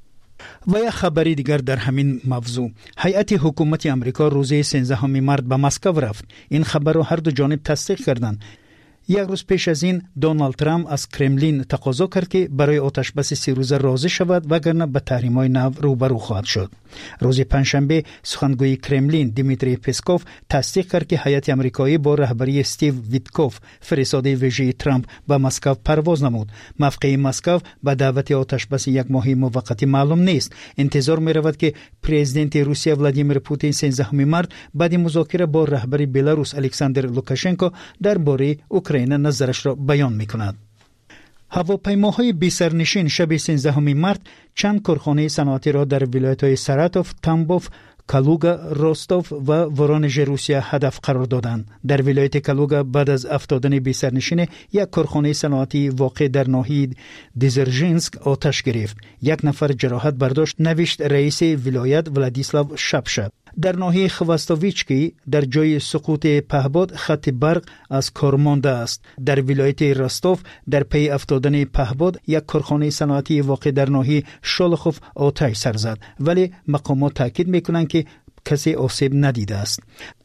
و یک خبری دیگر در همین موضوع، هیئت حکومت امریکا روز سیزدهم مارس به مسکو رفت. این خبر را هر دو جانب تصدیق کردند. یک روز پیش از این دونالد ترامپ از کرملین تقاضا کرد که برای آتشبس سی روزه راضی شود وگرنه به تحریم‌های نو روبرو خواهد شد. روز پنجشنبه سخنگوی کرملین دیمیتری پسکوف تصدیق کرد که هیئت آمریکایی با رهبری استیو ویتکوف فرستاده ویژه ترامپ به مسکو پرواز نمود. موقع مسکو به دعوت آتشبس یک ماهی موقتی معلوم نیست. انتظار می رود که پرزیدنت روسیه ولادیمیر پوتین سیزدهم مارس بعد مذاکره با رهبر بلاروس الکساندر لوکاشنکو درباره اوکراین نظرش را بیان می کند. هواپیماهای بی سرنشین شب سیزدهم مارس چند کارخانه صنعتی را در ولایت‌های ساراتوف، تامبوف، کالوگا، روستوف و ورونژ روسیه هدف قرار دادند. در ولایت کالوگا بعد از افتادن بی سرنشین یک کارخانه صنعتی واقع در ناحیه دیزرژینسک آتش گرفت. یک نفر جراحت برداشت، نوشت رئیس ولایت ولادیسلاو شپشه. در ناحیه خواستوویچکی در جای سقوط پهباد خط برق از کار مانده است. در ولایت راستوف در پی افتادن پهباد یک کارخانه صنعتی واقع در ناحیه شولخوف آتش سر زد، ولی مقامات تاکید میکنند که کسی آسیب ندیده است.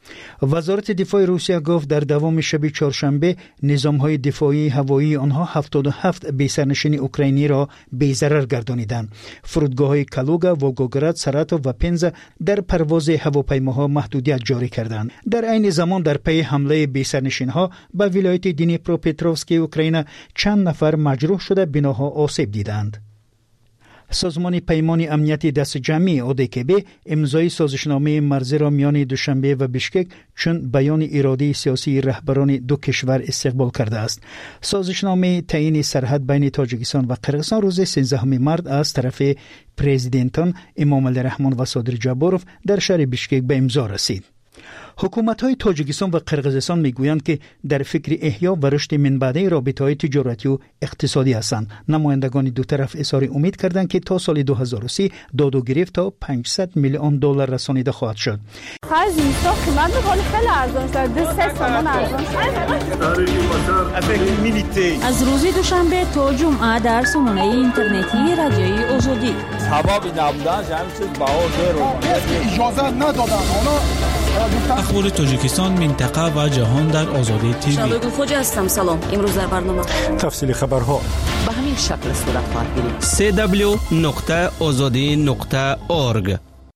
وزارت دفاع روسیه گفت در دوام شب چهارشنبه نظام‌های دفاعی هوایی آنها هفتاد و هفت بی‌سرنشین اوکراینی را بی‌ضرر گردانیدند. فرودگاه‌های کالوگا، ولگوگراد، ساراتوف و پنزا در پرواز هواپیماها محدودیت جاری کردند. در عین زمان در پی حمله بی‌سرنشین‌ها به ولایت دنیپروپتروفسک اوکراین چند نفر مجروح شده، بناها آسیب دیدند. سازمان پیمان امنیت دست جمعی اودیکبی امضای سازشنامه مرزی را میان دوشنبه و بشکک چون بیان اراده سیاسی رهبران دو کشور استقبال کرده است. سازشنامه تعیین سرحد بین تاجیکستان و قرقیزستان روز سیزدهم مارس از طرف پرزیدنتان امامعلی رحمان و صادر جباروف در شهر بشکک به امضا رسید. حکومت‌های تاجیکستان و قرقیزستان میگویند که در فکر احیا و رشد منبعده رابطه‌های تجارتی و اقتصادی هستند. نمایندگان دو طرف اظهار امید کردند که تا سال دو هزار و سی داد و گرفت تا پانصد میلیون دلار رسانیده خواهد شد. خرج اینستا قیمت می‌کنه خیلی ارزان شده. دو سه تومان ارزان شده. از روز دوشنبه تا جمعه در سامانه اینترنتی رادیوی آزادی. ثوابی نبودنش همین چیز بها زیرو. اجازه ندادن. اونا اخبار تاجیکستان، منطقه و جهان در آزادی تیوی. شادو خوجا هستم. سلام. امروز در برنامه تفصیل خبرها به همین شکل صورت خواهد گرفت. سی دبلیو نقطه آزادی نقطه اورگ.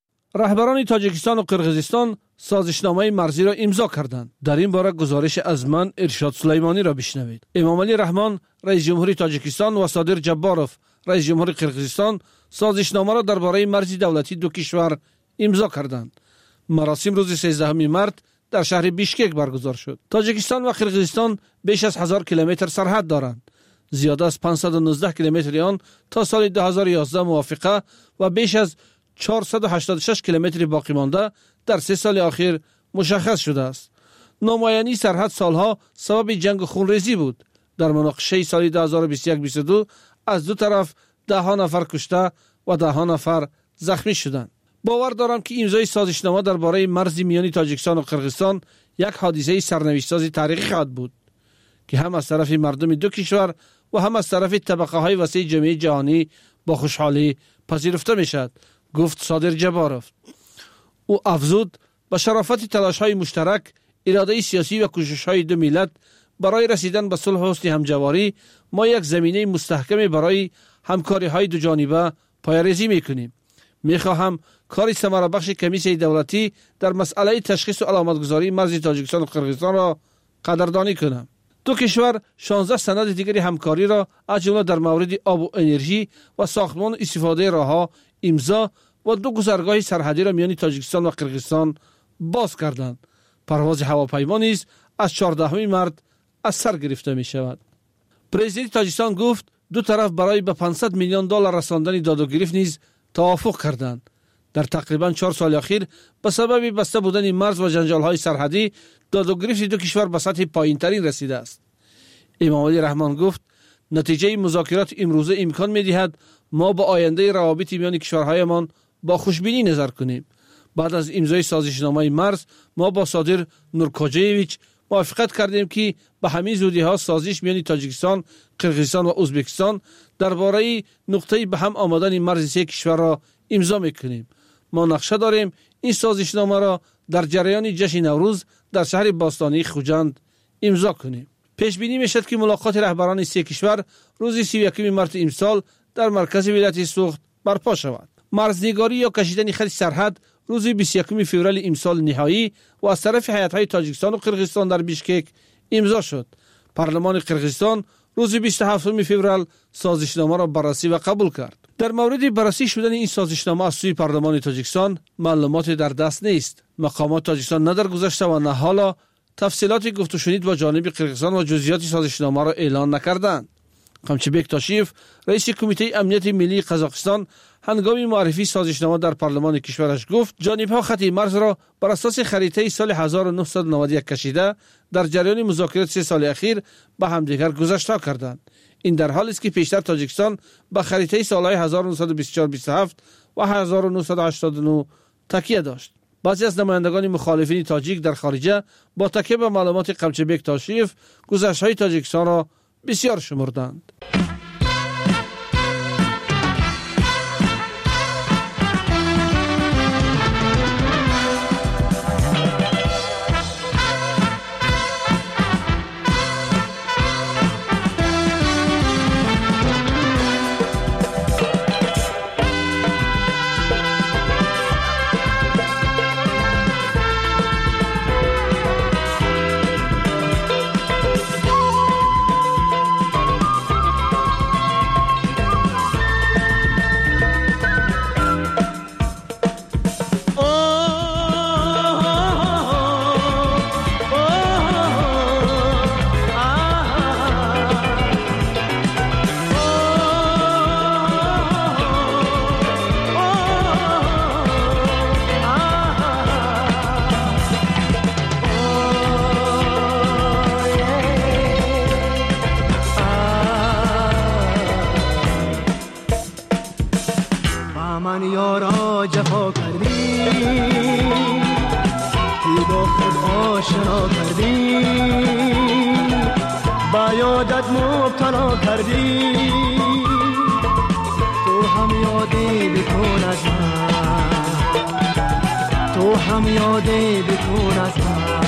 رهبران تاجیکستان و قرقیزستان سازشنامه مرزی را امضا کردند. در این باره گزارش از من ارشاد سلیمانی را بشنوید. امامعلی رحمان رئیس جمهوری تاجیکستان و صادر جباروف رئیس جمهوری قرقیزستان سازشنامه را درباره مرز دولتی دو کشور امضا کردند. مراسم روز سیزدهم مارس در شهر بیشکک برگزار شد. تاجیکستان و قرقیزستان بیش از هزار کیلومتر سرحد دارند. زیاده از پانصد و نوزده کیلومتر آن تا سال دو هزار و یازده موافقه و بیش از چهارصد و هشتاد و شش کیلومتر باقی مانده در سه سال اخیر مشخص شده است. نامعینی سرحد سالها سبب جنگ و خونریزی بود. در مناقشه سال دو هزار و بیست و یک بیست و دو از دو طرف ده ها نفر کشته و ده ها نفر زخمی شدند. باور دارم که امضای سازشنامه درباره مرز میانی تاجیکستان و قرقیزستان یک حادثه سرنوشت‌ساز تاریخی خواهد بود که هم از طرف مردم دو کشور و هم از طرف طبقه‌های وسیع جامعه جهانی با خوشحالی پذیرفته میشد، گفت صادر جباروف. او افزود با شرافت تلاش‌های مشترک، اراده سیاسی و کوشش‌های دو ملت برای رسیدن به صلح و حسن همجواری ما یک زمینه مستحکم برای همکاری‌های دو جانبه پایه‌ریزی می‌کنیم. می‌خواهم کار ثمره بخش کمیسیون دولتی در مسئله تشخیص و علامتگذاری مرز تاجیکستان و قرقیزستان را قدردانی کنم. دو کشور شانزده سند دیگری همکاری را از جمله در مورد آب و انرژی و ساختمان استفاده راه‌ها امضا و دو گذرگاه سرحدی را میان تاجیکستان و قرقیزستان باز کردند. پرواز هواپیما نیز از چهاردهم مارس از سر گرفته می شود. پرزیدنت تاجیکستان گفت دو طرف برای به پانصد میلیون دلار رساندن داد و گرفت نیز توافق کردند. در تقریبا چهار سال اخیر به سبب بسته بودن مرز و جنجال‌های سرحدی داد و گرفت دو کشور به سطح پایین‌ترین رسیده است. امامعلی رحمان گفت نتیجه مذاکرات امروزه امکان می‌دهد ما با آینده روابط میان کشورهایمان با خوشبینی نظر کنیم. بعد از امضای سازشنامه مرز ما با صادر نورکوجیویچ موافقت کردیم که به همین زودی‌ها سازش میان تاجیکستان، قرقیزستان و ازبکستان درباره نقطه به هم آمدن مرز سه کشور را امضا می‌کنیم. ما نقشه داریم این سازشنامه را در جریان جشن نوروز در شهر باستانی خوجند امضا کنیم. پیش بینی میشد که ملاقات رهبران سه کشور روز سی و یکم مارس امسال در مرکز ولایت سوخت برپا شود. مرزنگاری یا کشیدن خط سرحد روز بیست و یکم فوریه امسال نهایی و از طرف هیئت‌های تاجیکستان و قرقیزستان در بیشکک امضا شد. پارلمان قرقیزستان روز بیست و هفتم فوریه سازشنامه را بررسی و قبول کرد. در مورد بررسی شدن این سازشنامه از سوی پارلمان تاجیکستان معلومات در دست نیست. مقامات تاجیکستان نه در گذشته و نه حالا تفصیلات گفت و شنید با جانب قرقیزستان و جزئیات سازشنامه را اعلان نکردند. قمچبک تاشیف رئیس کمیته امنیت ملی قزاقستان هنگام معرفی سازشنامه در پارلمان کشورش گفت جانب‌ها خط مرز را بر اساس خریطه سال هزار و نهصد و نود و یک کشیده در جریان مذاکرات سه سال اخیر به همدیگر گذشته کردند. این در حالی است که پیشتر تاجیکستان به خریطه سالهای هزار و نهصد و بیست و چهار بیست و هفت و هزار و نهصد و هشتاد و نه تکیه داشت. بعضی از نمایندگان مخالفین تاجیک در خارجه با تکیه به معلومات قمچبک تاشیف گذشته‌های تاجیکستان را بسیار شمردند. جفا کردی تو با خود آشنا کردی با یادت مبتلا کردی تو هم یادی بکن از من تو هم یادی بکن از من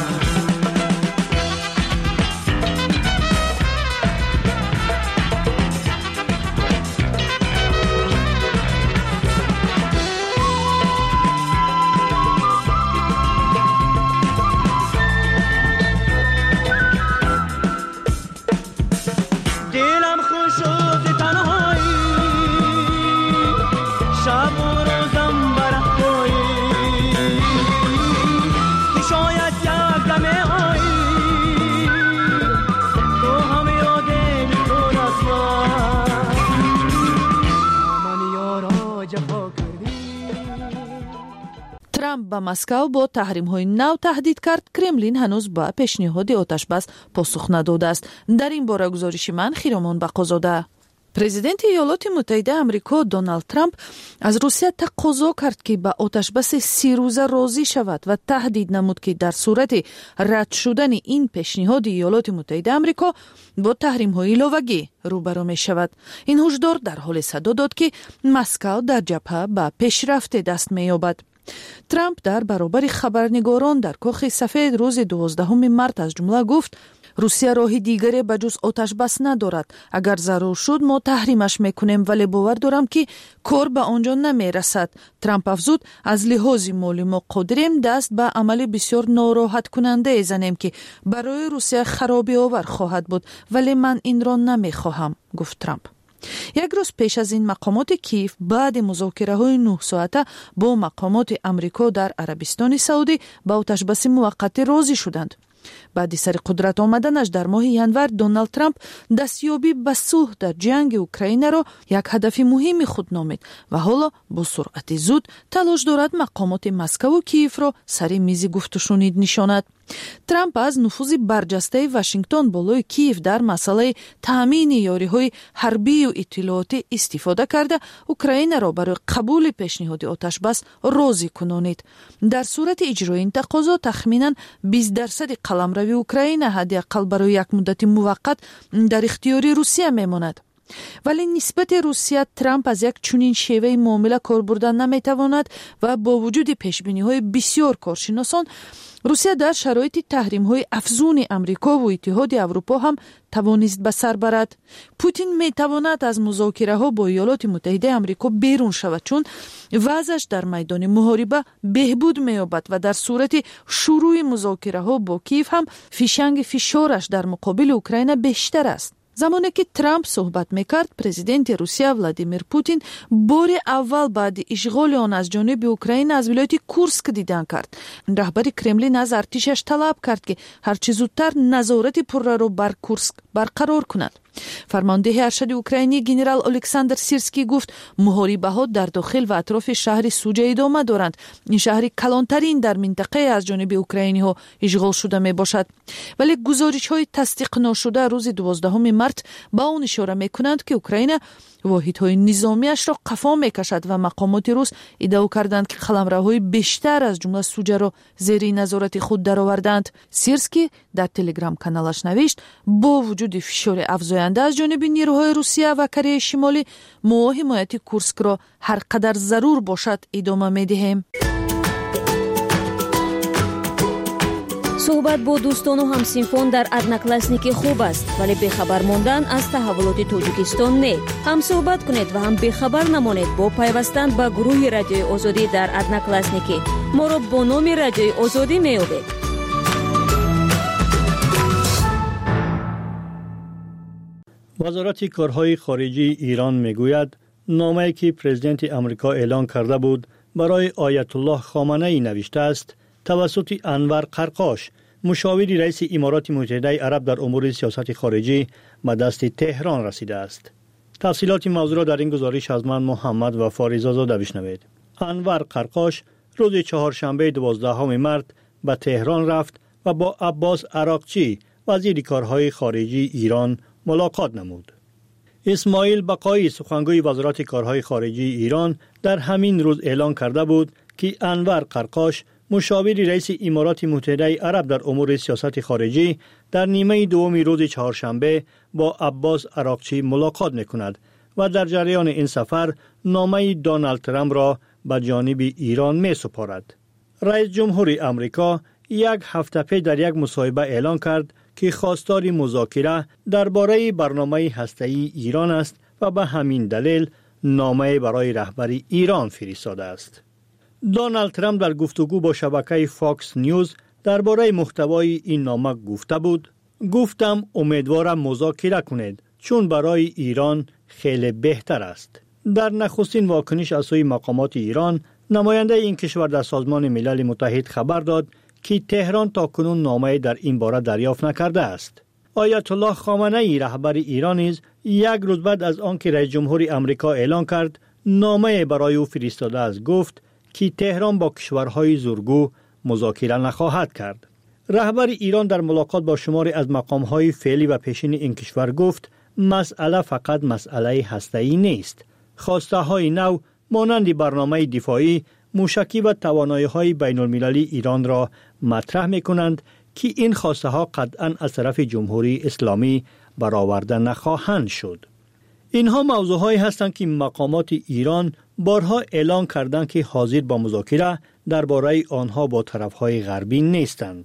ترامپ با مسکو با تحریم‌های نو تهدید کرد. کرملین هنوز با پیشنهاد آتشبس پاسخ نداده است. در این باره گزارش من خیرامان بقازاده. پرزیدنت ایالات متحده آمریکا دونالد ترامپ از روسیه تقاضا کرد که با آتشبس سی روزه راضی شود و تهدید نمود که در صورت رد شدن این پیشنهاد ایالات متحده آمریکا با تحریم‌های ایلاوگی روبرو می شود. این هشدار در حال صدا داد که مسکو در جبهه به پیشرفت دست می یابد. ترامپ در برابر خبرنگاران در کاخ سفید روز دوازدهم مارس از جمله گفت روسیه راهی دیگری به جز آتش بس ندارد. اگر ضرور شد ما تحریمش میکنیم ولی باور دارم که کار به آنجا نمیرسد. ترامپ افزود از لحاظ مالی ما قادریم دست به عمل بسیار ناراحت کننده زنیم که برای روسیه خرابی آور خواهد بود ولی من این را نمیخواهم، گفت ترامپ. یک روز پیش از این مقامات کیف بعد مذاکره های نه ساعته با مقامات امریکا در عربستان سعودی با آتشبس موقتی راضی شدند. بعد سر قدرت آمدنش در ماه ینور دونالد ترامپ دستیابی به صلح در جنگ اوکراین را یک هدف مهم خود نامید و حالا با سرعت زود تلاش دارد مقامات مسکو و کیف را سر میز گفت و شنید نشاند. ترامپ از نفوذ برجسته واشنگتن بالای کیف در مسئله تامین یاری‌های حربی و اطلاعاتی استفاده کرده اوکراین را برای قبول پیشنهاد آتشبس راضی کنانید. در صورت اجرای این تقاضا تخمیناً بیست درصد قلمروی اوکراین حداقل برای یک مدت موقت در اختیار روسیه میماند. ولی نسبت روسیه ترامپ از یک چنین شیوه معامله کار بردن نمیتواند و با وجود پیشبینی‌های بسیار کارشناسان روسیه در شرایط تحریم‌های افزون امریکا و اتحاد اروپا هم توانست به سر برد. پوتین میتواند از مذاکره‌ها با ایالات متحده آمریکا بیرون شود چون وضعش در میدان محاربه بهبود می‌یابد و در صورت شروع مذاکره‌ها با کیف هم فشنگ فشارش در مقابل اوکراین بیشتر است. زمانی که ترامپ صحبت میکرد پرزیدنت روسیه ولادیمیر پوتین بار اول بعد اشغال آن از جانب اوکراین از ولایت کورسک دیدن کرد. رهبر کرملین از ارتشش طلب کرد که هرچه زودتر نظارت پره را بر کورسک برقرار کند. فرمانده ارشد اوکراینی گنرال الکساندر سیرسکی گفت محاربه ها در داخل و اطراف شهر سوجه ادامه دارند. این شهر کلانترین در منطقه از جانب اوکراینی ها اشغال شده می باشد. ولی گزارش های تصدیق نشده روز دوازدهم مارس با آن اشاره می کنند که اوکراین واحدهای نظامیش را قفا می کشد و مقامات روس ادعا کردند که قلمروهای بیشتر از جمله سوجه را زیر نظارت خود درآوردند. سیرسکی در تلگرام کانالش نوشت با وجود فشار افزاینده از جانب نیروهای روسیه و کره شمالی ما حمایت کورسک را هر قدر ضرور باشد ادامه می دهیم. صحبت با دوستان و همسینفون در ادناکلاسنیکی خوب است ولی بخبر ماندن از تحولات توجیکستان نه. هم صحبت کنید و هم بخبر نمانید با پیوستن به گروه رادیوی آزادی در ادناکلاسنیکی. ما را با نام رادیوی آزادی میابید. وزارت کارهای خارجی ایران میگوید نامه‌ای که پرزیدنت آمریکا اعلان کرده بود برای آیت الله خامنه‌ای نوشته است توسط انور قرقاش مشاور رئیس امارات متحده عرب در امور سیاست خارجی به دست تهران رسیده است. تفصیلات موضوع را در این گزارش از من محمد و فاریزاده بشنوید. انور قرقاش روز چهارشنبه دوازدهم مارس به تهران رفت و با عباس عراقچی وزیر کارهای خارجی ایران ملاقات نمود. اسماعیل بقایی سخنگوی وزارت کارهای خارجی ایران در همین روز اعلان کرده بود که انور قرقاش مشاور رئیس امارات متحده عرب در امور سیاست خارجی در نیمه دوم روز چهارشنبه با عباس عراقچی ملاقات می‌کند و در جریان این سفر نامه دونالد ترامپ را به جانب ایران می‌سپارد. رئیس جمهور آمریکا یک هفته پیش در یک مصاحبه اعلان کرد که خواستار مذاکره درباره برنامه هسته‌ای ایران است و به همین دلیل نامه برای رهبر ایران فرستاده است. دونالد ترامپ در گفتگو با شبکه فاکس نیوز درباره محتوای این نامه گفته بود: گفتم امیدوارم مذاکره کنید چون برای ایران خیلی بهتر است. در نخستین واکنش از سوی مقامات ایران، نماینده این کشور در سازمان ملل متحد خبر داد که تهران تاکنون نامه در این باره دریافت نکرده است. آیت الله خامنه ای رهبر ایران نیز یک روز بعد از آنکه رئیس جمهور آمریکا اعلان کرد نامه برای او فرستاده است، گفت که تهران با کشورهای زورگو مذاکره نخواهد کرد. رهبر ایران در ملاقات با شماری از مقامهای فعلی و پیشین این کشور گفت مسئله فقط مسئله هسته‌ای نیست. خواسته های نو مانند برنامه دفاعی، موشکی و توانایی‌های بین‌المللی ایران را مطرح می‌کنند که این خواسته ها قطعاً از طرف جمهوری اسلامی برآورده نخواهند شد. اینها موضوعهایی هستند که مقامات ایران بارها اعلان کردند که حاضر با مذاکره درباره آنها با طرف‌های غربی نیستند.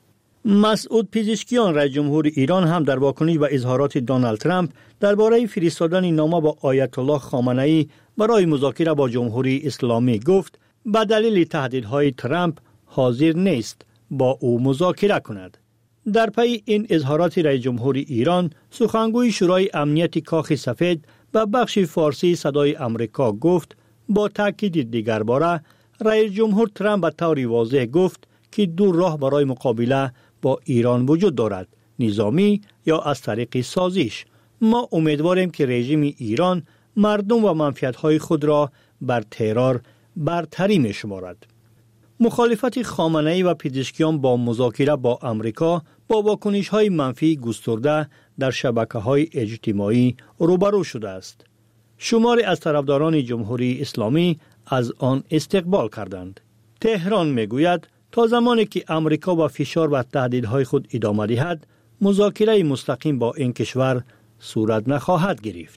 مسعود پزشکیان رئیس جمهور ایران هم در واکنش به اظهارات دونالد ترامپ درباره فرستادن نامه با آیت الله خامنه ای برای مذاکره با جمهوری اسلامی گفت به دلیل تهدیدهای ترامپ حاضر نیست با او مذاکره کند. در پی این اظهارات رئیس جمهور ایران، سخنگوی شورای امنیت کاخ سفید به بخش فارسی صدای آمریکا گفت با تاکید دیگر باره رئیس جمهور ترامپ به طور واضح گفت که دو راه برای مقابله با ایران وجود دارد: نظامی یا از طریق سازش. ما امیدواریم که رژیم ایران مردم و منفعت‌های خود را بر ترور برتری می‌شمارد. مخالفت خامنه‌ای و پزشکیان با مذاکره با آمریکا با واکنش‌های منفی گسترده در شبکه‌های اجتماعی روبرو شده است. شماری از طرفداران جمهوری اسلامی از آن استقبال کردند. تهران می‌گوید تا زمانی که آمریکا با فشار و تهدیدهای خود ادامه دهد، مذاکره مستقیم با این کشور صورت نخواهد گرفت.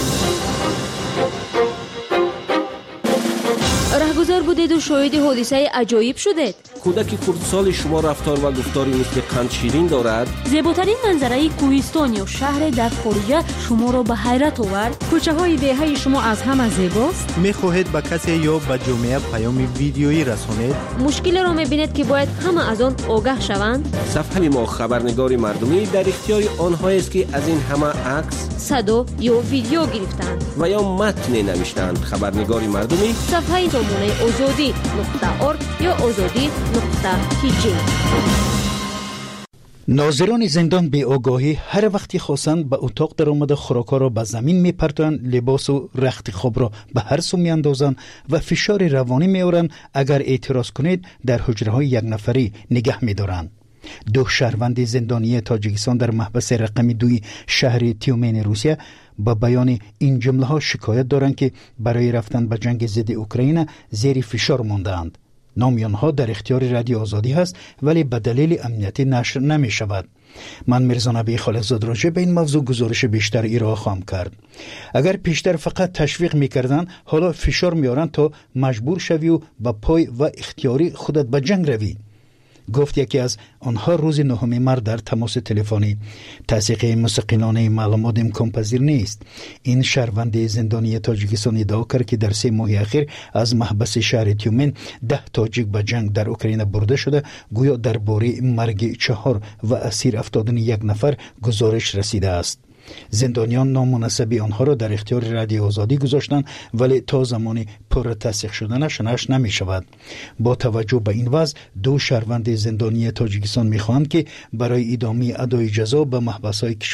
رهگذار بودید و شاهد حادثه عجایب شدید. کودک خردسال شما رفتار و گفتاری مثل قند شیرین دارد. زیباترین منظره کوهستان یا شهر در خارج شما را به حیرت آورد. کوچه های دهه شما از همه زیباست. می‌خواهید به کسی یا به جامعه پیام ویدیویی رسانید؟ مشکل را می‌بینید که باید همه از آن آگاه شوند. صفحه ما خبرنگار مردمی در اختیار آنهایی است که از این همه عکس، صدا یا ویدیو گرفتند و یا متن نوشتند. خبرنگار مردمی صفحه نمونه آزادی نقطه ارگ یا آزادی نقطه تیجی. ناظران زندان به آگاهی هر وقتی خواستند به اتاق در آمده خوراک‌ها را به زمین می‌پرتند، لباس و رخت خواب را به هر سو می‌اندازند و فشار روانی می‌آورند. اگر اعتراض کنید در حجره‌های یک نفری نگه می‌دارند. دو شهروند زندانی تاجیکستان در محبس رقم دوی شهر تیومن روسیه با بیان این جمله ها شکایت دارند که برای رفتن به جنگ ضد اوکراین زیر فشار مانده‌اند. نام آنها در اختیار رادیو آزادی هست ولی به دلیل امنیتی نشر نمی شود. من میرزا نبی خالقزاد راجع به این موضوع گزارش بیشتر ارائه خواهم کرد. اگر پیشتر فقط تشویق میکردن، حالا فشار میارن تا مجبور شوی و با پای و اختیاری خودت به جنگ روی. گفت یکی از آنها روز نهم مارس در تماس تلفنی. تصدیق مستقلانه معلومات امکان پذیر نیست. این شهروند زندانی تاجیکستان ادعا کرد که در سه ماه اخیر از محبس شهر تیومن ده تاجیک به جنگ در اوکراین برده شده. گویا درباره مرگ چهار و اسیر افتادن یک نفر گزارش رسیده است. زندانیان نامناسب آنها را در اختیار رادیو آزادی گذاشتند ولی تا زمانی پر تصدیق شدنش نشر نمی شود. با توجه به این وضع دو شهروند زندانی تاجیکستان می خواهند که برای ادامه ادای جزا به محبس‌های کشور